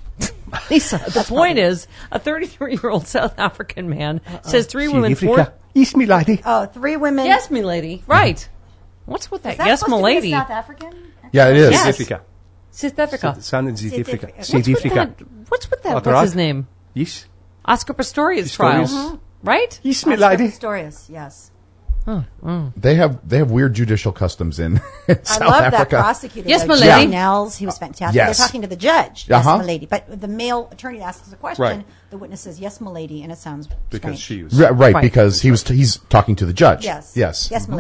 Lisa, the point is, a thirty-three-year-old South African man says three women forced... Yes, me lady. Oh, three women. Yes, milady. Right. What's with that? Is that Yes, supposed to be a milady. South African? Yeah, it is. Yes. Significa. South Africa. San in Significa. What's What's with Significa. that? What's with that? What, What's his right? name? Yes. Oscar Pistorius trial. Pistorius. Right? Yes, me Oscar lady. Pistorius, yes. They have they have weird judicial customs in, in I South love that Africa. prosecutor. Yes, though, milady. Jerry Nels, he was fantastic. Yes. They're talking to the judge. Uh-huh. Yes, milady. But the male attorney asks a question. Right. The witness says, yes, milady, and it sounds Because strange. she was. Right, right, Right. because he was t- he's talking to the judge. Yes. Yes. Yes, milady.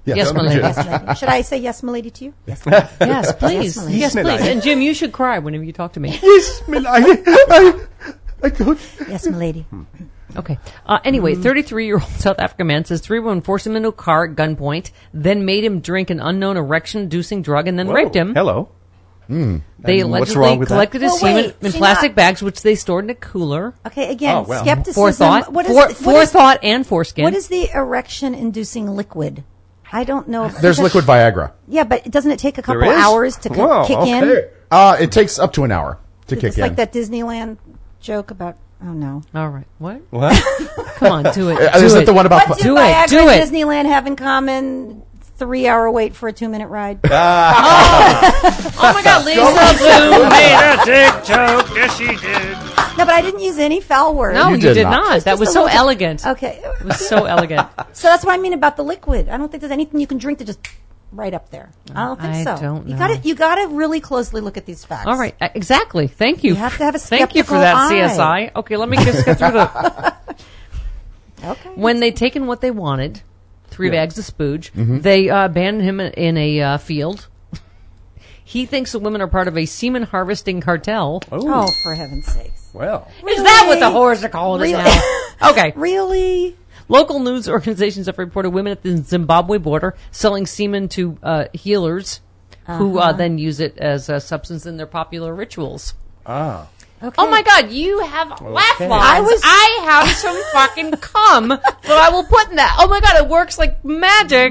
Yes, my lady. Yes, milady. Should I say yes, milady, to you? Yes, Yes, please. milady. Yes, Yes, please. milady. And Jim, you should cry whenever you talk to me. Yes, I, I, I don't. yes, milady. Okay. Uh, anyway, thirty-three-year-old South African man says three women forced him into a car at gunpoint, then made him drink an unknown erection-inducing drug, and then raped him. Hello. They And what's allegedly wrong with that? collected his Well, semen wait, in see, plastic not- bags, which they stored in a cooler. Okay, again, Oh, well. skepticism. Forethought. What is, Fore- what is- forethought and foreskin. What is the erection-inducing liquid? I don't know. if- There's liquid Viagra. Yeah, but doesn't it take a couple There is? hours to co- Wow, kick okay. in? Uh, it takes up to an hour to It's kick in. like that Disneyland joke about. Oh no! All right. What? What? Come on, do it. Uh, do Is it. it the one about? What do Do it, Viagra do and it. Disneyland have in common? Three-hour wait for a two-minute ride. Oh my God, Lisa Bloom made a dick joke. Yes, she did. No, but I didn't use any foul words. No, You you, did did not. not. That Just was a so little bit- elegant. Okay, It was so elegant. so that's what I mean about the liquid. I don't think there's anything you can drink to just right up there. I don't think I so. don't You know. got to you got to really closely look at these facts. All right, uh, exactly. Thank you. You have to have a Thank you for skeptical that, C S eye. I. Okay, let me just get through the. Okay. When they'd taken what they wanted, three bags of spooge, Mm-hmm. they uh, abandoned him in a uh, field. He thinks the women are part of a semen harvesting cartel. Oh, for heaven's sakes! Well, Is that what the whores are calling Really? it now? Okay. Really? Local news organizations have reported women at the Zimbabwe border selling semen to uh, healers who uh, then use it as a substance in their popular rituals. ah. Okay. Oh my God, you have laugh lines. I was- I have some fucking cum that I will put in that. Oh my God, it works like magic.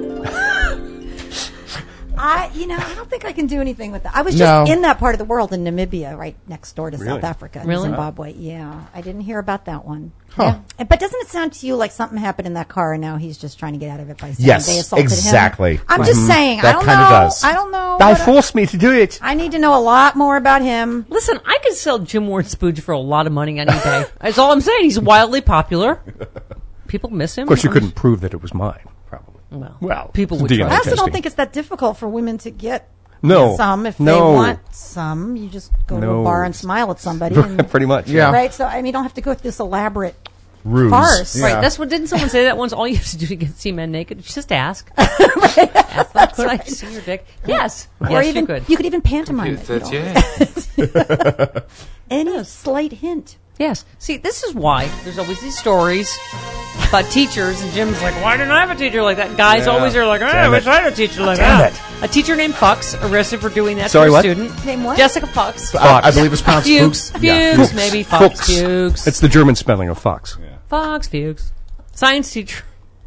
I, you know, I don't think I can do anything with that. I was No. just in that part of the world in Namibia, right next door to Really? South Africa, and Really? Zimbabwe. Yeah, I didn't hear about that one. Huh. Yeah. But doesn't it sound to you like something happened in that car, and now he's just trying to get out of it by saying Yes, they assaulted exactly. him? I'm just saying. I That don't kinda know. does. I don't know. They what I- forced me to do it. I need to know a lot more about him. Listen, I could sell Jim Ward Spooge for a lot of money on eBay. That's all I'm saying. He's wildly popular. People miss him. Of course, you couldn't prove that it was mine, probably. Well, Well, people would D N A try. I also testing. don't think it's that difficult for women to get No. some if they No. want some. You just go to No. a bar and smile at somebody. And, Pretty much. Yeah. Right? So, I mean, you don't have to go through this elaborate Ruse. farce. Yeah. Right, that's what, didn't someone say that once? All you have to do to get see men naked is just ask. ask them, could I see your dick? Yes. Or yes, even, you could. even pantomime it. you know. Any slight hint. Yes. See, this is why there's always these stories about teachers, and Jim's like, why didn't I have a teacher like that? Guys Yeah. always are like, oh, I Damn wish it. I had a teacher like Damn that. it. A teacher named Fox arrested for doing that Sorry, to a what? student. Name what? Jessica Fox. I, I believe it's pronounced Fuchs. Fuchs. Fuchs. Yeah, Fuchs. Maybe Fox. Fuchs. Fuchs. It's the German spelling of fox. Fox. Fuchs. Science teacher.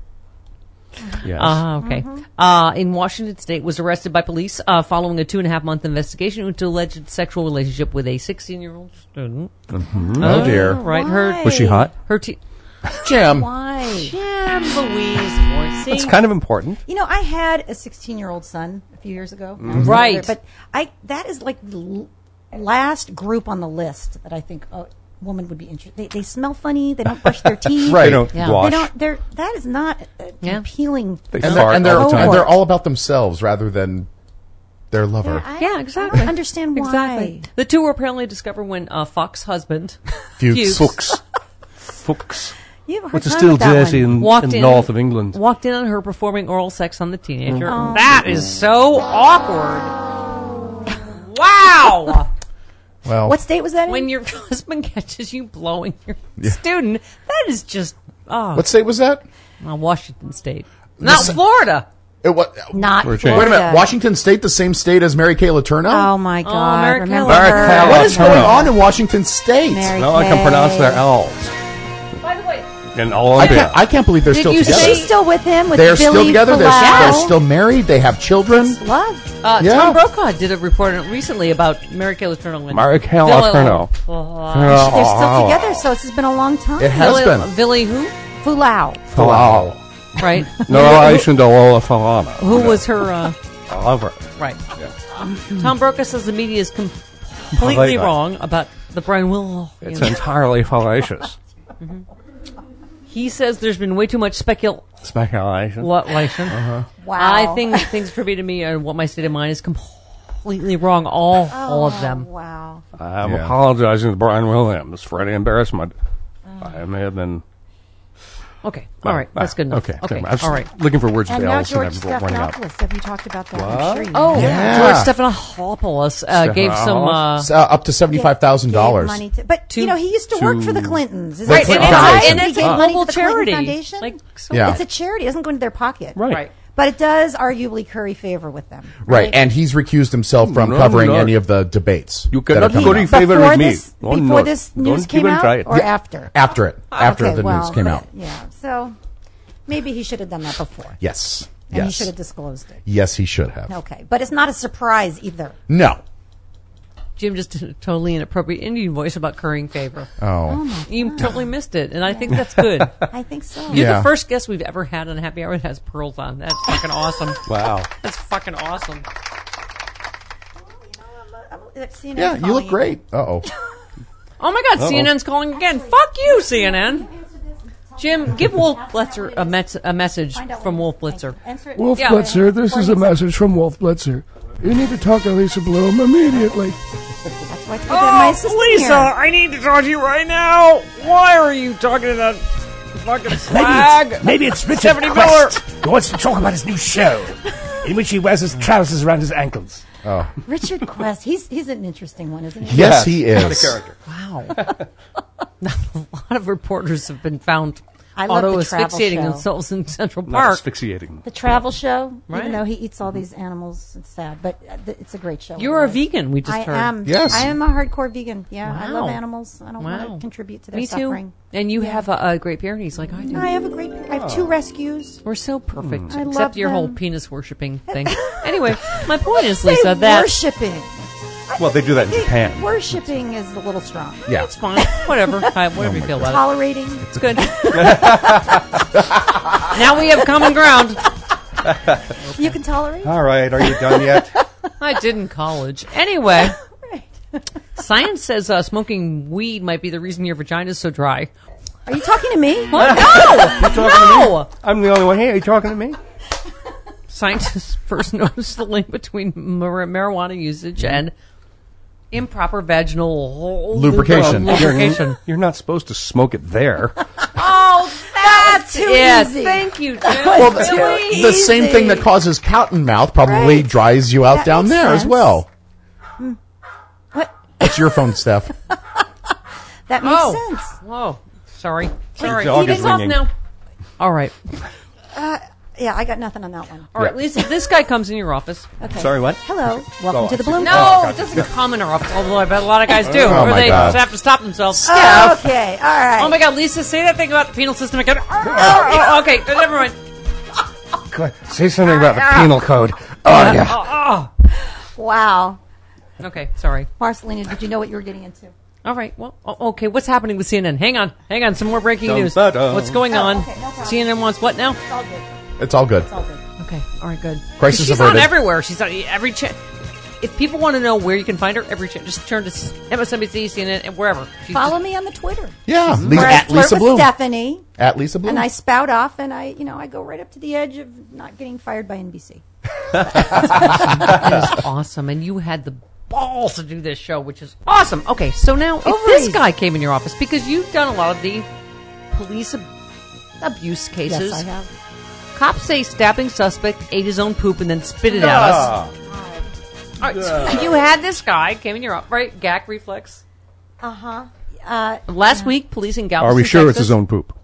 Yes. Uh, okay. Uh, in Washington State, was arrested by police uh, following a two and a half month investigation into alleged sexual relationship with a sixteen-year-old student. Oh dear. Right. Her. Was she hot? Her. Te- Jim. Why? Jim Louise Morrissey. It's kind of important. You know, I had a sixteen-year-old son a few years ago. Mm-hmm. Right. But I that is like the l- last group on the list that I think a woman would be interested. They, they smell funny. They don't brush their teeth. Right. They don't Yeah. They wash. don't. They're that is not an Yeah. appealing. They And fart they're, and, they're, all the time. and they're all about themselves rather than their lover. I, Yeah, exactly. I don't understand why. Exactly. The two were apparently discovered when uh, Fox's husband, Fuchs. Fuchs. Fuchs. You have a hard Which is time still with that dirty one. in, walked in the in, north of England. walked in on her performing oral sex on the teenager. Oh. That is so awkward. Wow. Well, What state was that in? When your husband catches you blowing your student, that is just oh, what state was that? uh, Washington State, not sa- Florida. It, what, Not We're Florida. changing. wait a minute. Washington State, the same state as Mary Kay Letourneau? Oh my God! Mary Kay remember Letourneau. her? Mary Kay What is Letourneau. going on in Washington State? Mary No, I can Kay. pronounce their L's. By the way, In I Olympia. can't, I can't believe they're Did still you together. say- She's still with him. With They're Billy still together. They're, Falau. they're still married. They have children. Love. uh, Yeah. Tom Brokaw did a report recently about Mary Kay Letourneau. and Mary Kay Villa- Letourneau. Uh, They're still together, so this has been a long time. It has Villa- been. Villy who? Fulau. Wow. Right. No relation to Lola Falana. Who was her? Uh, I love her. right. Tom Brokaw says the media is com- completely Completely. wrong about the Brian Will. you It's know. entirely fallacious. He says there's been way too much speculation. Speculation. Wow. I think things privy to me and what my state of mind is completely wrong. All, all of them. Wow. I'm Yeah. apologizing to Brian Williams for any embarrassment. I may have been Okay. All right. That's good enough. Okay. Okay. I was All right. looking for words And with now L's George and I'm running out. Stephanopoulos. Have you talked about that? What? I'm sure you Oh, have. Yeah. George Stephanopoulos uh, gave some. Uh, It's, uh, up to seventy-five thousand Gave dollars. money to, but To- you know, he used to work to- for the Clintons. Is The that Clinton right? Foundation. and He it's a gave money global to the Clinton charity. Foundation. Like, so Yeah. It's a charity. It doesn't go into their pocket. Right. Right. But it does arguably curry favor with them. Right, and he's recused himself from No, covering no. any of the debates. You that are cannot coming curry up. favor before with me. this, Oh, before no. this news Don't came even out, try it. or Yeah. after? After it. After Okay, the well, news came out. Yeah. So maybe he should have done that before. Yes. And he Yes. should have disclosed it. Yes, he should have. Okay. But it's not a surprise either. No. Jim just did a totally inappropriate Indian voice about currying favor. Oh. You totally missed it, and I think that's good. I think so. You're Yeah. the first guest we've ever had on Happy Hour that has pearls on. That's fucking awesome. Wow. That's fucking awesome. Yeah, you look great. Uh-oh. Oh my God, C N N's calling again. Fuck you, C N N. Jim, give Wolf Blitzer a, met- a message from Wolf Blitzer. Wolf Yeah. Blitzer, this is a message from Wolf Blitzer. You need to talk to Lisa Bloom immediately. That's why it's good to have my assistant here. I need to talk to you right now. Why are you talking to that fucking Maybe slag? it's, maybe it's Richard Stephanie Quest, who wants to talk about his new show, in which he wears his trousers around his ankles. Richard Quest. He's he's an interesting one, isn't he? Yes, he What a is. character. Wow. A lot of reporters have been found I love auto the travel asphyxiating show. themselves in Central Not Park. asphyxiating. The travel show, Right. even though he eats all these animals, it's sad, but uh, th- it's a great show. You're a anyway. vegan, we just I heard. am. Yes. I am a hardcore vegan. Yeah, I Wow. love animals. I don't want Wow. to contribute to their Me too. suffering. And you have a, a Great Pyrenees like I do. I have a great. I have two rescues. We're so perfect, I except love your whole them. penis worshipping thing. Anyway, my point is, Say Lisa, that worshipping. Well, they do that in Japan. Worshipping is a little strong. Yeah. it's fine. Whatever. Hi, whatever you feel about Tolerating. it. It's good. Now we have common ground. You can tolerate. All right, are you done yet? I did in college. Anyway, Right. science says uh, smoking weed might be the reason your vagina is so dry. Are you talking to me? What? No! No! I'm the only one here. Are you talking to me? Scientists first noticed the link between mar- marijuana usage and improper vaginal Lubrication. lubrication. You're not supposed to smoke it there. Oh, that's too it. easy. Thank you, Jim. Well, the, Really the same thing that easy. causes cotton mouth probably Right. dries you out That down makes there as sense. well. What? It's your phone, Steph. That makes Oh. sense. Whoa. Sorry. Sorry. dog Eating is off ringing. now. All right. Yeah, I got nothing on that one. All right, Lisa, this guy comes in your office. Okay. Sorry, what? Hello. Welcome Oh, to the I see. Bloom. No, it doesn't come in our office, although I bet a lot of guys do. Oh, or my they God. have to stop themselves. Oh, okay. All right. Oh my God, Lisa, say that thing about the penal system again. Oh, okay, never mind. Say something about the penal code. Oh, yeah. Oh, Wow. oh. Okay, sorry. Marcelina, did you know what you were getting into? All right, well, oh, okay, what's happening with C N N? Hang on, hang on, some more breaking Dum, news. ba, dum. What's going on? okay, no problem. C N N wants what now? It's all good. It's all good. It's all good. Okay, all right, good. Crisis She's averted. on everywhere. She's on every cha- If people want to know where you can find her, every cha- just turn to M S N B C, C N N, and wherever. She's Follow just- me on the Twitter. Yeah, Lisa, Where I at flirt Lisa with Bloom. Stephanie, At Lisa Bloom. and I spout off, and I, you know, I go right up to the edge of not getting fired by N B C. That is awesome, and you had the balls to do this show, which is awesome. Okay, so now if Ovaries. this guy came in your office, because you've done a lot of the police ab- abuse cases. Yes, I have. Cops say stabbing suspect ate his own poop and then spit it at us. Ah. All right, so you had this guy came in your office, right? G A C reflex. Uh-huh. Uh Last week, police in Galveston, Are we sure it's Texas- his own poop?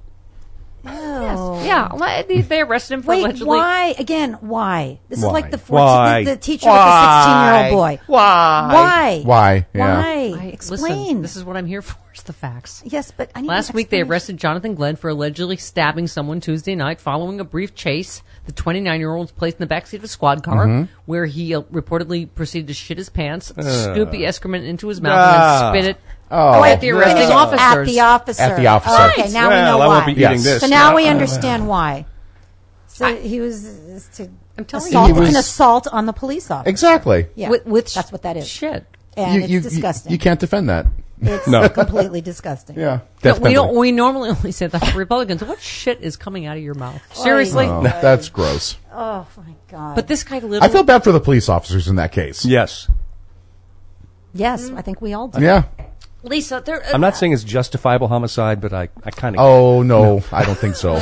Oh. Yeah, le- they, they arrested him for Wait, allegedly. why? Again, why? This Why? is like the Why? fourteen, the, the teacher with the sixteen-year-old boy. Why? Why? Why? Yeah. Why? I- Explain. Listen, this is what I'm here for. Is the facts. Yes, but I need Last an week, they explanation. arrested Jonathan Glenn for allegedly stabbing someone Tuesday night following a brief chase. The twenty-nine-year-old was placed in the backseat of a squad car Mm-hmm. where he uh, reportedly proceeded to shit his pants, scoop the excrement into his mouth, Ah. and then spit it Oh, at the arresting no. officers. At the officer. At the officer. Okay, now well, we know I why. won't be Yes. eating this. So now we understand why. So he was is to I'm telling assault, you. He was- an assault on the police officer. Exactly. Yeah, With, with that's what that is. Shit. And You, it's you, disgusting. You, you can't defend that. It's No. completely disgusting. Yeah. No, Death we penalty. don't. We normally only say that for Republicans. What shit is coming out of your mouth? Seriously. Oh, that's gross. Oh my god. But this guy literally. I feel bad for the police officers in that case. Yes. yes, I think we all do. Yeah. Lisa, there. Uh, I'm not saying it's justifiable homicide, but I, I kind of. Oh no, I don't think so.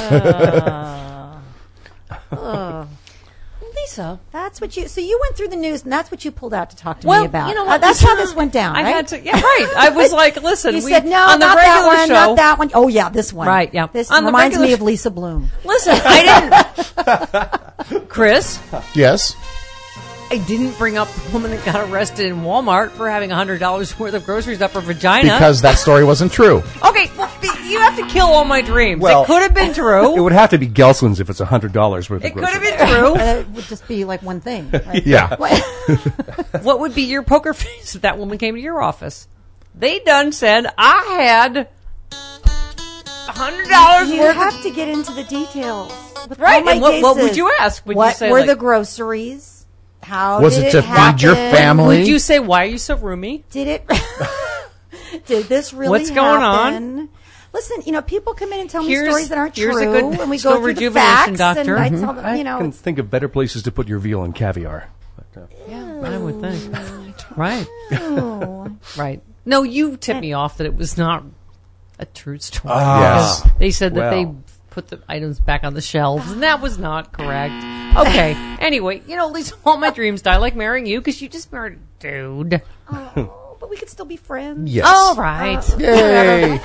Lisa. That's what you. So you went through the news, and that's what you pulled out to talk to Well, me about. you know Uh, what? that's Lisa, how this went down. I right? had to. Yeah, right. I was like, listen. You we, said no, on the not regular that one, show, not that one. Oh yeah, this one. Right, yeah. This On the reminds regular me sh- of Lisa Bloom. Listen, I didn't. Chris, Yes. I didn't bring up the woman that got arrested in Walmart for having one hundred dollars worth of groceries up her vagina. Because that story wasn't true. Okay, well, you have to kill all my dreams. Well, it could have been true. It would have to be Gelson's if it's one hundred dollars worth of It could have groceries. been true. Uh, it would just be like one thing. Right? Yeah. What would be your poker face if that woman came to your office? They done said I had one hundred dollars You worth have of... to get into the details. With Right, all my and what- what would cases. you ask? Would you what say, were like- the groceries? How Was did it it to happen? feed your family? Would you say, why are you so roomy? Did it? Did this really What's going on? happen? Listen, you know, people come in and tell me Here's- stories that aren't here's a true, good and we slow go through the rejuvenation, facts, doctor. and I tell them, I you know, can think of better places to put your veal and caviar. But, uh, I would think. Right. oh, Right. No, you tipped me off that it was not a true story. Yes. Because They said that they Well. put the items back on the shelves, and that was not correct. Okay. Anyway, you know, at least all my dreams die like marrying you because you just married a dude. oh, but we could still be friends. Yes. All right. Yay.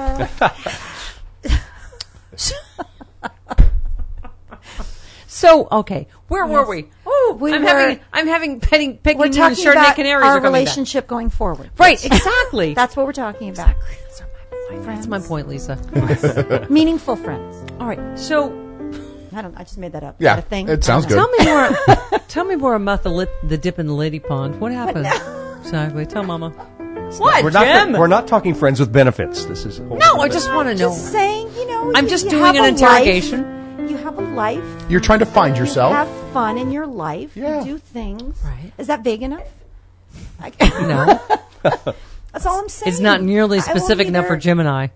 So, okay. Where were we? Oh, We I'm were- having, I'm having petting, picking We're you and talking Chardonnay about Canaries our are coming back. relationship going forward. Right, exactly. That's what we're talking about. That's my point, Lisa. Meaningful friends. All right. So, I don't. I just made that up. Yeah, Is that a thing? it sounds I don't good. tell me more. Tell me more about the lip, the dip in the lady pond. What happened? Exactly. Tell Mama. What, we're not. Jim? We're not talking friends with benefits. This is No, I just want to know. Just saying, you know. I'm you- just you doing have an a interrogation. life. You have a life. You're trying to find You yourself. have fun in your life. Yeah. You do things. Right. Is that vague enough? I- No, That's all I'm saying. it's not nearly I won't specific enough for either- Gemini.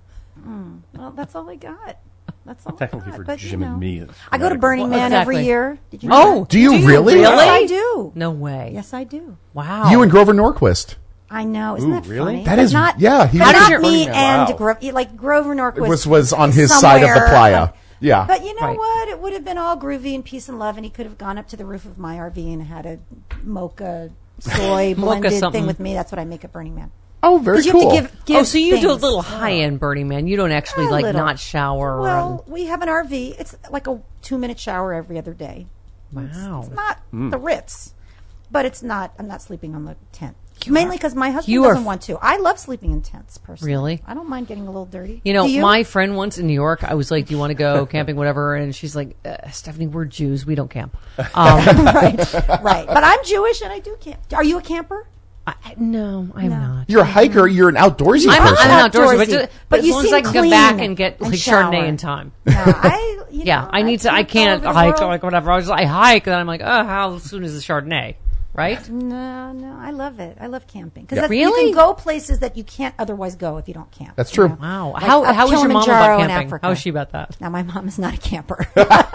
Well, that's all I got. That's all. Technically I got. for but, Jim you know. and me. it's I go to radical. Burning Well, Man exactly. every year. Did you know Oh, that? Do you really? Yes, Really? I do. No way. Yes, I do. Wow. You and Grover Norquist. I know. Isn't Ooh, that really? funny? That But is- not. yeah, he How was did at not me Burning Man. and Wow. Gro- like Grover Norquist It was was on his side of the somewhere, playa. like- Yeah. But you know Right. what? It would have been all groovy and peace and love, and he could have gone up to the roof of my R V and had a mocha soy blended something. thing with me. That's what I make at Burning Man. Oh, very 'Cause you cool. have to give, give Oh, so you do a things. little high-end Burning Man. You don't actually A like little. not shower. Well, we have an R V. It's like a two-minute shower every other day. and, wow. It's not Hmm. the Ritz, but it's not. I'm not sleeping on the tent. Mainly because my husband you are doesn't f- want to. I love sleeping in tents, personally. Really? I don't mind getting a little dirty. You know, Do you? my friend once in New York, I was like, "Do you want to go camping, whatever?" And she's like, uh, "Stephanie, we're Jews. We don't camp." Um, right, right. But I'm Jewish and I do camp. Are you a camper? I, no, I'm No. not. You're a hiker. You're an outdoorsy I'm, person. I'm an outdoorsy, but, Outdoorsy. just, But as you long as seem I can come back clean and get and like shower. Chardonnay in time. No, I. You Yeah, know, I need to. I camped all can't over the hike or world. like whatever. I was I hike, and I'm like, oh, how soon is the Chardonnay? Right? No, no, I love it. I love camping because Yeah. you Really? can go places that you can't otherwise go if you don't camp. That's you true. know? Wow. Like how up how is your mom Kilimanjaro about in camping? Africa. How is she about that? Now my mom is not a camper.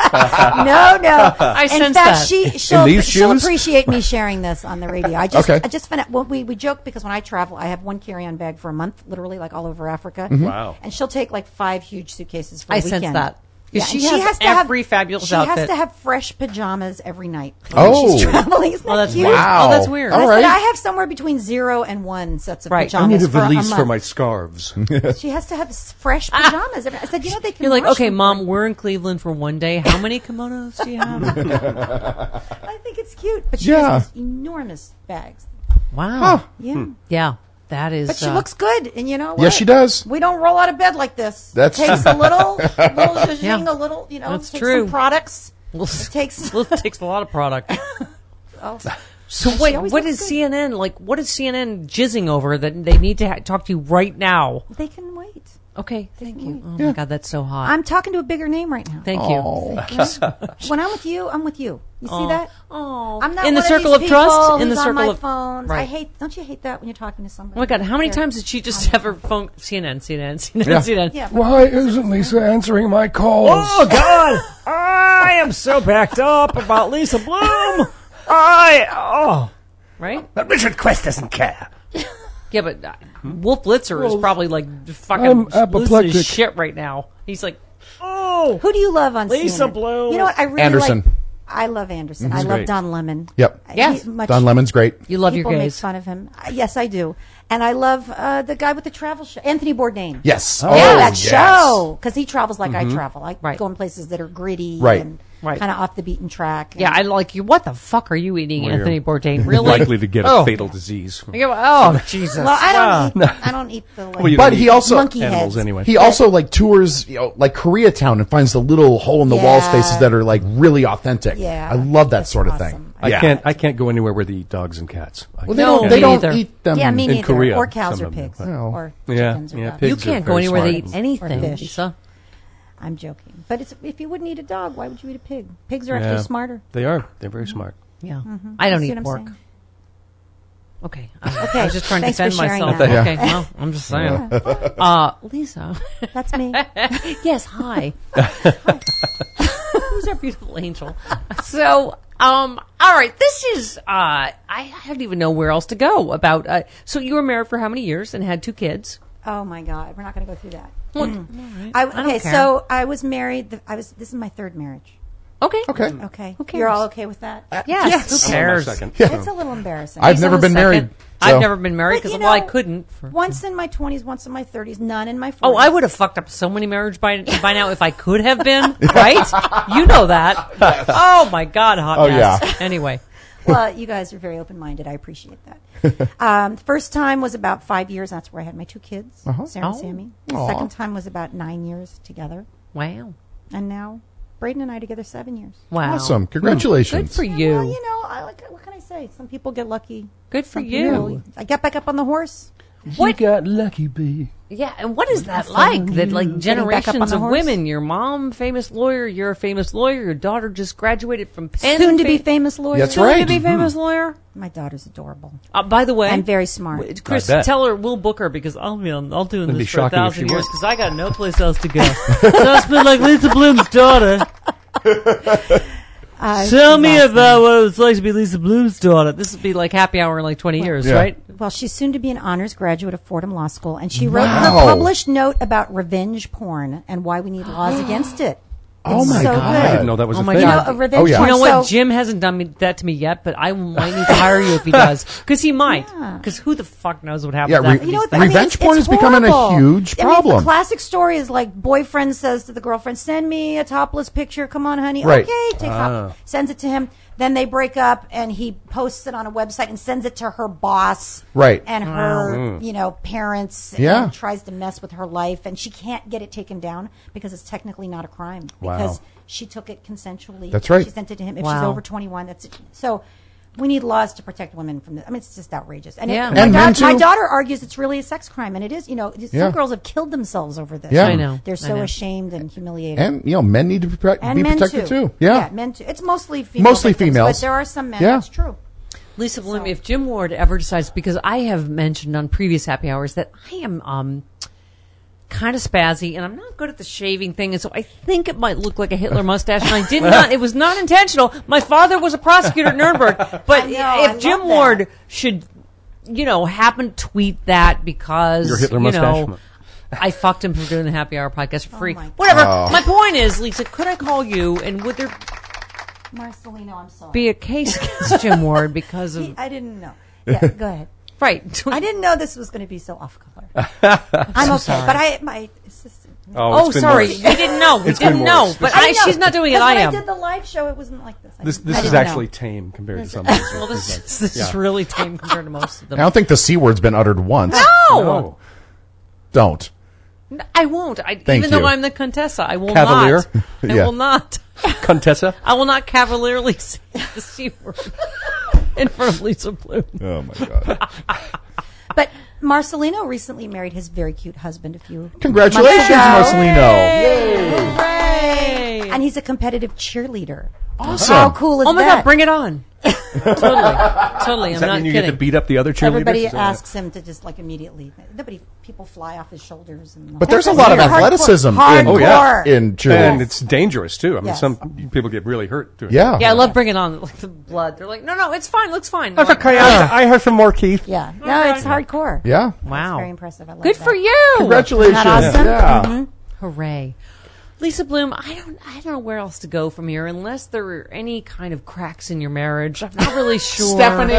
no, no. I In sense fact, that. she she'll, these she'll shoes? appreciate me sharing this on the radio. I just Okay. I just found out. Well, we we joke because when I travel, I have one carry-on bag for a month, literally, like all over Africa. Wow. And she'll take like five huge suitcases for I the weekend. sense that. Yeah, 'Cause and she has to have- every fabulous she outfit. has to have fresh pajamas every night. Oh. when she's traveling. Isn't Oh, that that's cute? weird. Wow. Oh, that's weird. All I right. said I have somewhere between zero and one sets of Right. I pajamas. I need a for valise a for month. my scarves. She has to have s- fresh pajamas. every- I said, you know, they can. You're like, wash okay, them mom, for you." we're in Cleveland for one day. How many kimonos do you have? I think it's cute, but she Yeah. has these enormous bags. Wow. Yeah, Yeah, that is. but she uh, looks good, and you know what? Yes, she does. We don't roll out of bed like this. That's- it takes a little, little zhuzhing, Yeah. a little, you know, That's takes true. some products. Well, It takes. well, it takes a lot of product. Oh, So She wait, always what looks is good. C N N like? What is C N N jizzing over that they need to ha- talk to you right now? they can wait. Okay, thank you. Oh Yeah. my God, that's so hot. I'm talking to a bigger name right now. Thank you. Oh. When I'm with you, I'm with you. You see Oh. that? Oh, I'm not in the one circle of, of these trust. people In the who's circle on my of phones. I right. hate. Don't you hate that when you're talking to somebody? Oh my God, how many Here. times did she just have her phone? C N N, C N N, C N N, Yeah. C N N. Yeah. Why isn't Lisa answering my calls? Oh God! I am so backed up about Lisa Bloom. I oh. Right? But Richard Quest doesn't care. Yeah, but uh, Wolf Blitzer is probably like fucking I'm losing apoplectic. his shit right now. He's like, oh, Who do you love on Lisa C N N? Bloom. You know what? I really Anderson. like. I love Anderson. I love great. Don Lemon. Yep. Yes. He- much- Don Lemon's great. you love your People make gays. fun of him. Uh, Yes, I do. And I love uh, the guy with the travel show, Anthony Bourdain. Yes. Yeah, Oh, that yes. show. Because he travels like I travel. I Right. go in places that are gritty Right. and Right. kind of off the beaten track. Yeah, I like you. What the fuck are you eating, Well, Anthony you're Bourdain? Really? Likely to get a oh. fatal disease. Yeah, Oh, Jesus. Well, I Ah. don't. Eat, I don't eat the. Like, Well, you But don't he eat also monkey animals heads. anyway. he also like tours, you know, like Koreatown and finds the little hole in the wall Yeah. spaces that are like really authentic. Yeah, I love that that's sort of awesome. thing. I yeah. can't. I can't go anywhere where they eat dogs and cats. I Well, they No, don't. me They don't neither. eat them. yeah, me in neither. Korea, or cows some or of them. pigs Well, or yeah, chickens or yeah, ducks. pigs You are can't go very anywhere smart. to eat anything, Or fish. Lisa. I'm joking, but it's, if you wouldn't eat a dog, why would you eat a pig? Pigs are Yeah. actually smarter. They are. They're very smart. Yeah. I don't See eat what I'm pork. saying? Okay. I, Okay, I was just trying thanks to for defend sharing myself. that. Yeah. Okay. Well, I'm just saying. Uh, Lisa. That's me. Yes, hi. Who's our beautiful angel? So, um, all right, this is, uh, I don't even know where else to go about, uh, so you were married for how many years and had two kids? Oh my God, we're not going to go through that. Well, I, don't okay, care. so I was married. The, I was. This is my third marriage. Okay. Okay. Okay, Who cares? you're all okay with that? Yes. Yes. Who I'm on my cares? second. It's a little embarrassing. I've He's never on the been second. married. I've so- never been married But, because, you well, I know, couldn't. For, Once in my twenties, once in my thirties, none in my oh, forties. I would have fucked up so many marriages by, by now if I could have been, right? You know that. Oh, my God, hot Oh, mess. yeah. Anyway. Well, you guys are very open-minded. I appreciate that. um, the first time was about five years. That's where I had my two kids, Sarah and Oh. Sammy. The Aw. second time was about nine years together. Wow. And now Braden and I together seven years. Wow. Awesome. Congratulations. Good for you. Well, you know, I, like, what can I say? Some people get lucky. Good for Some you. people- I get back up on the horse. You got lucky, bee. Yeah, and what is that like? That like Getting back up on generations the of horse? women, your mom, famous lawyer, you're a famous lawyer, your daughter just graduated from Penn. Soon to be fa- famous lawyer. That's Soon right. to be famous lawyer. My daughter's adorable Uh, by the way, and very smart. w- Chris, I bet. tell her we'll book her because I'll be on, I'll do It'd be this for a shocking if thousand she years weren't. because I got no place else to go. That's been like Lisa Bloom's daughter. Uh, Tell she's me awesome. about what it's like to be Lisa Bloom's daughter. This would be like happy hour in like twenty years, Yeah. right? Well, she's soon to be an honors graduate of Fordham Law School, and she wrote her Wow. published note about revenge porn and why we need laws against it. Oh It's my so God. I good. didn't know that was Oh a my thing. You know, God. a revenge Oh, yeah. porn. You know what? So- Jim hasn't done me, that to me yet, but I might need to hire you if he does. Because he might. Yeah. Because who the fuck knows what happens Yeah, after re- these You know what? things. I mean, Revenge it's- porn it's is becoming a horrible. huge I mean, problem. the classic story is like boyfriend says to the girlfriend, "Send me a topless picture. Come on, honey." Right. Okay, take Ah. top. Sends it to him. Then they break up, and he posts it on a website and sends it to her boss, Right. and her, you know, parents. Yeah. And tries to mess with her life, and she can't get it taken down because it's technically not a crime Wow. because she took it consensually. That's right. She sent it to him. If she's Wow. over twenty-one, that's it. So. We need laws to protect women from this. I mean, it's just outrageous. And, it- Yeah. my, And men, da- my too. daughter argues it's really a sex crime, and it is. You know, some Yeah. girls have killed themselves over this. Yeah. I know. They're I so know. ashamed and humiliated. And, you know, men need to be, pre- And be men protected too. too. Yeah. men too. It's mostly female Mostly victims, females. but there are some men. Yeah. That's true. Lisa Bloom, if Jim Ward ever decides, because I have mentioned on previous happy hours that I am um, kind of spazzy and I'm not good at the shaving thing, and so I think it might look like a Hitler mustache. And I did not; it was not intentional. My father was a prosecutor at Nuremberg, but I know, I if Jim love that. Ward should, you know, happen to tweet that because Your Hitler you mustache. know, I fucked him for doing the happy hour podcast for free. my God. Whatever. Oh. My point is, Lisa, could I call you, and would there Marcelino, I'm sorry. be a case against Jim Ward because He- of I didn't know. Yeah, go ahead. right? I didn't know this was going to be so off color. I'm okay, but I my assistant. Oh, Oh, it's been sorry, worse. we didn't know. We It's been didn't know, worse. but I I, didn't know. she's not doing it. Because I when am. I did the live show, it wasn't like this. I This didn't- this I is didn't actually know. tame compared to some of these. Well, this, It's this like- is yeah. really tame compared to most of I them. don't think the C word's been uttered once. No, No. Don't. I won't. I, Thank even though you. I'm the Contessa, I will Cavalier? not. I Yeah. will not. Contessa? I will not cavalierly say the C word in front of Lisa Bloom. Oh my God. But Marcelino recently married his very cute husband a few Congratulations, months ago. Marcelino. Hooray! And he's a competitive cheerleader. Awesome. How cool is Oh my that? God, bring it on. Totally, totally. Does I'm that not mean you kidding. get to beat up the other cheerleaders? Everybody Is that- asks him to just like immediately. Nobody, people fly off his shoulders. And But there's a lot of Hardcore. athleticism in, Hardcore. Oh, yeah. in cheerleading. And it's dangerous too. I mean, Yes. some people get really hurt doing Yeah. Yeah, I love bringing on like the blood. They're like, no, no, it's fine, looks fine. That's I'm like, okay. I, I have some more, Keith. Yeah, no, it's hardcore. Yeah. Wow, It's very impressive. I love good that. for you. Congratulations. Isn't that awesome? Yeah. Mhm. Hooray. Lisa Bloom, I don't I don't know where else to go from here unless there are any kind of cracks in your marriage. I'm not really sure. Stephanie.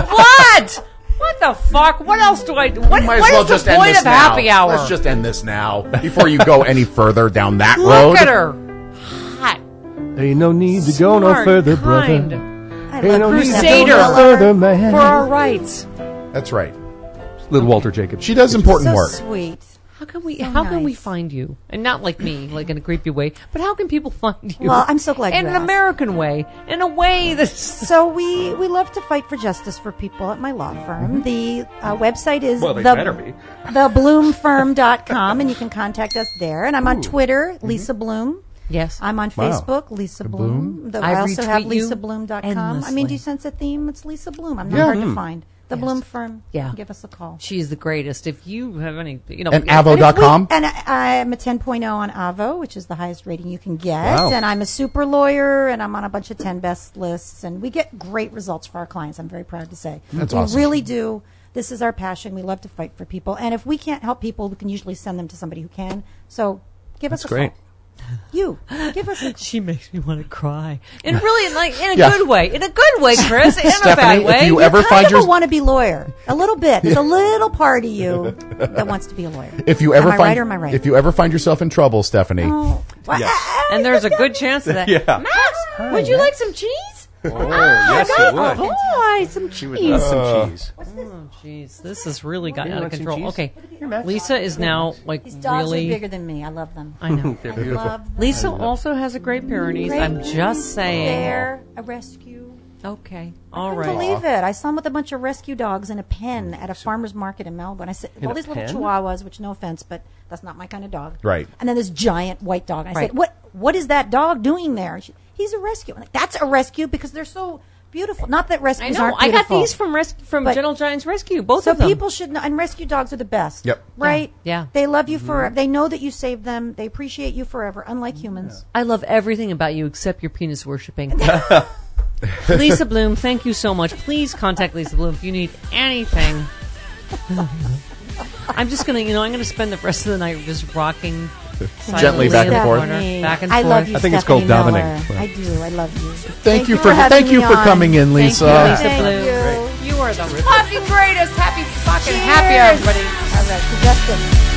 What? What the fuck? What else do I do? What, Might as what well is just the end point this of now. happy hour? Let's just end this now before you go any further down that Look road. at her. Hot. Ain't no need to go no Smart, further, kind, brother. I Ain't no love need to Crusader. go no further, man. for our rights. That's right. Little Walter Jacobs. She does important So work. sweet. How can we? So how can we nice. find you? And not like me, like in a creepy way, but how can people find you? Well, I'm so glad in you an asked. American way, in a way that's So we we love to fight for justice for people at my law firm. The uh, website is Well, they the, better be. the bloom firm dot com, and you can contact us there. And I'm on Twitter, Lisa Bloom. yes. I'm on Wow. Facebook, Lisa Bloom. The, I I also have retweet you lisa bloom dot com. I mean, endlessly. do you sense a theme? It's Lisa Bloom. I'm not Yeah. hard to find. The Yes. Bloom firm. Yeah. Give us a call. She's the greatest. If you have any, you know, And if- avo And dot if we- com. And I, I'm a ten point oh on Avo, which is the highest rating you can get. Wow. And I'm a super lawyer, and I'm on a bunch of ten best lists. And we get great results for our clients, I'm very proud to say. That's we awesome. really do. This is our passion. We love to fight for people. And if we can't help people, we can usually send them to somebody who can. So give us That's a great. call. You. Give us a call. she makes me want to cry, and really, like in a Yeah. good way, in a good way, Chris, in a Stephanie, bad if way. you ever Kind find of your a wannabe lawyer. A little bit. There's a little part of you that wants to be a lawyer. If you ever am I find right or am I right? if you ever find yourself in trouble, Stephanie, Oh, well, Yes. I- I and there's a think good that- chance of that. Yeah. Max, would you like some cheese? Oh, yes, it would. Boy, some She would cheese. love some cheese. Oh, jeez, this has really got You out of want some control. cheese? Okay, Lisa is now like These dogs really. are bigger than me. I love them. I know. They're I beautiful. love them. Lisa also has a great Pyrenees. Great. I'm just saying. They're a rescue. Okay, all I right. couldn't believe it. I saw them with a bunch of rescue dogs in a pen at a farmer's market in Melbourne. I said, In all a these little pen? chihuahuas, which no offense, but that's not my kind of dog. Right. And then this giant white dog. And I Right. said, what What is that dog doing there? She, He's a rescue. I'm like, that's a rescue because they're so beautiful. Not that I rescues know. aren't I got beautiful. these from res- from But- Gentle Giants Rescue. Both So of them. people should know, and rescue dogs are the best. Yep. Right? Yeah. Yeah. They love you for. They know that you saved them. They appreciate you forever, unlike humans. I love everything about you except your penis worshipping. Lisa Bloom, thank you so much. Please contact Lisa Bloom if you need anything. I'm just gonna, you know, I'm gonna spend the rest of the night just rocking Gently silently back in and the forth. corner, back and I forth. love you, I think it's Stephanie called Miller. dominating. I do. I love you. thank, you for, having thank you me for on. coming in, Lisa. Thank you, Lisa Thank Bloom. you. You are the fucking greatest. Happy fucking Cheers. happy, everybody. All right. To justice.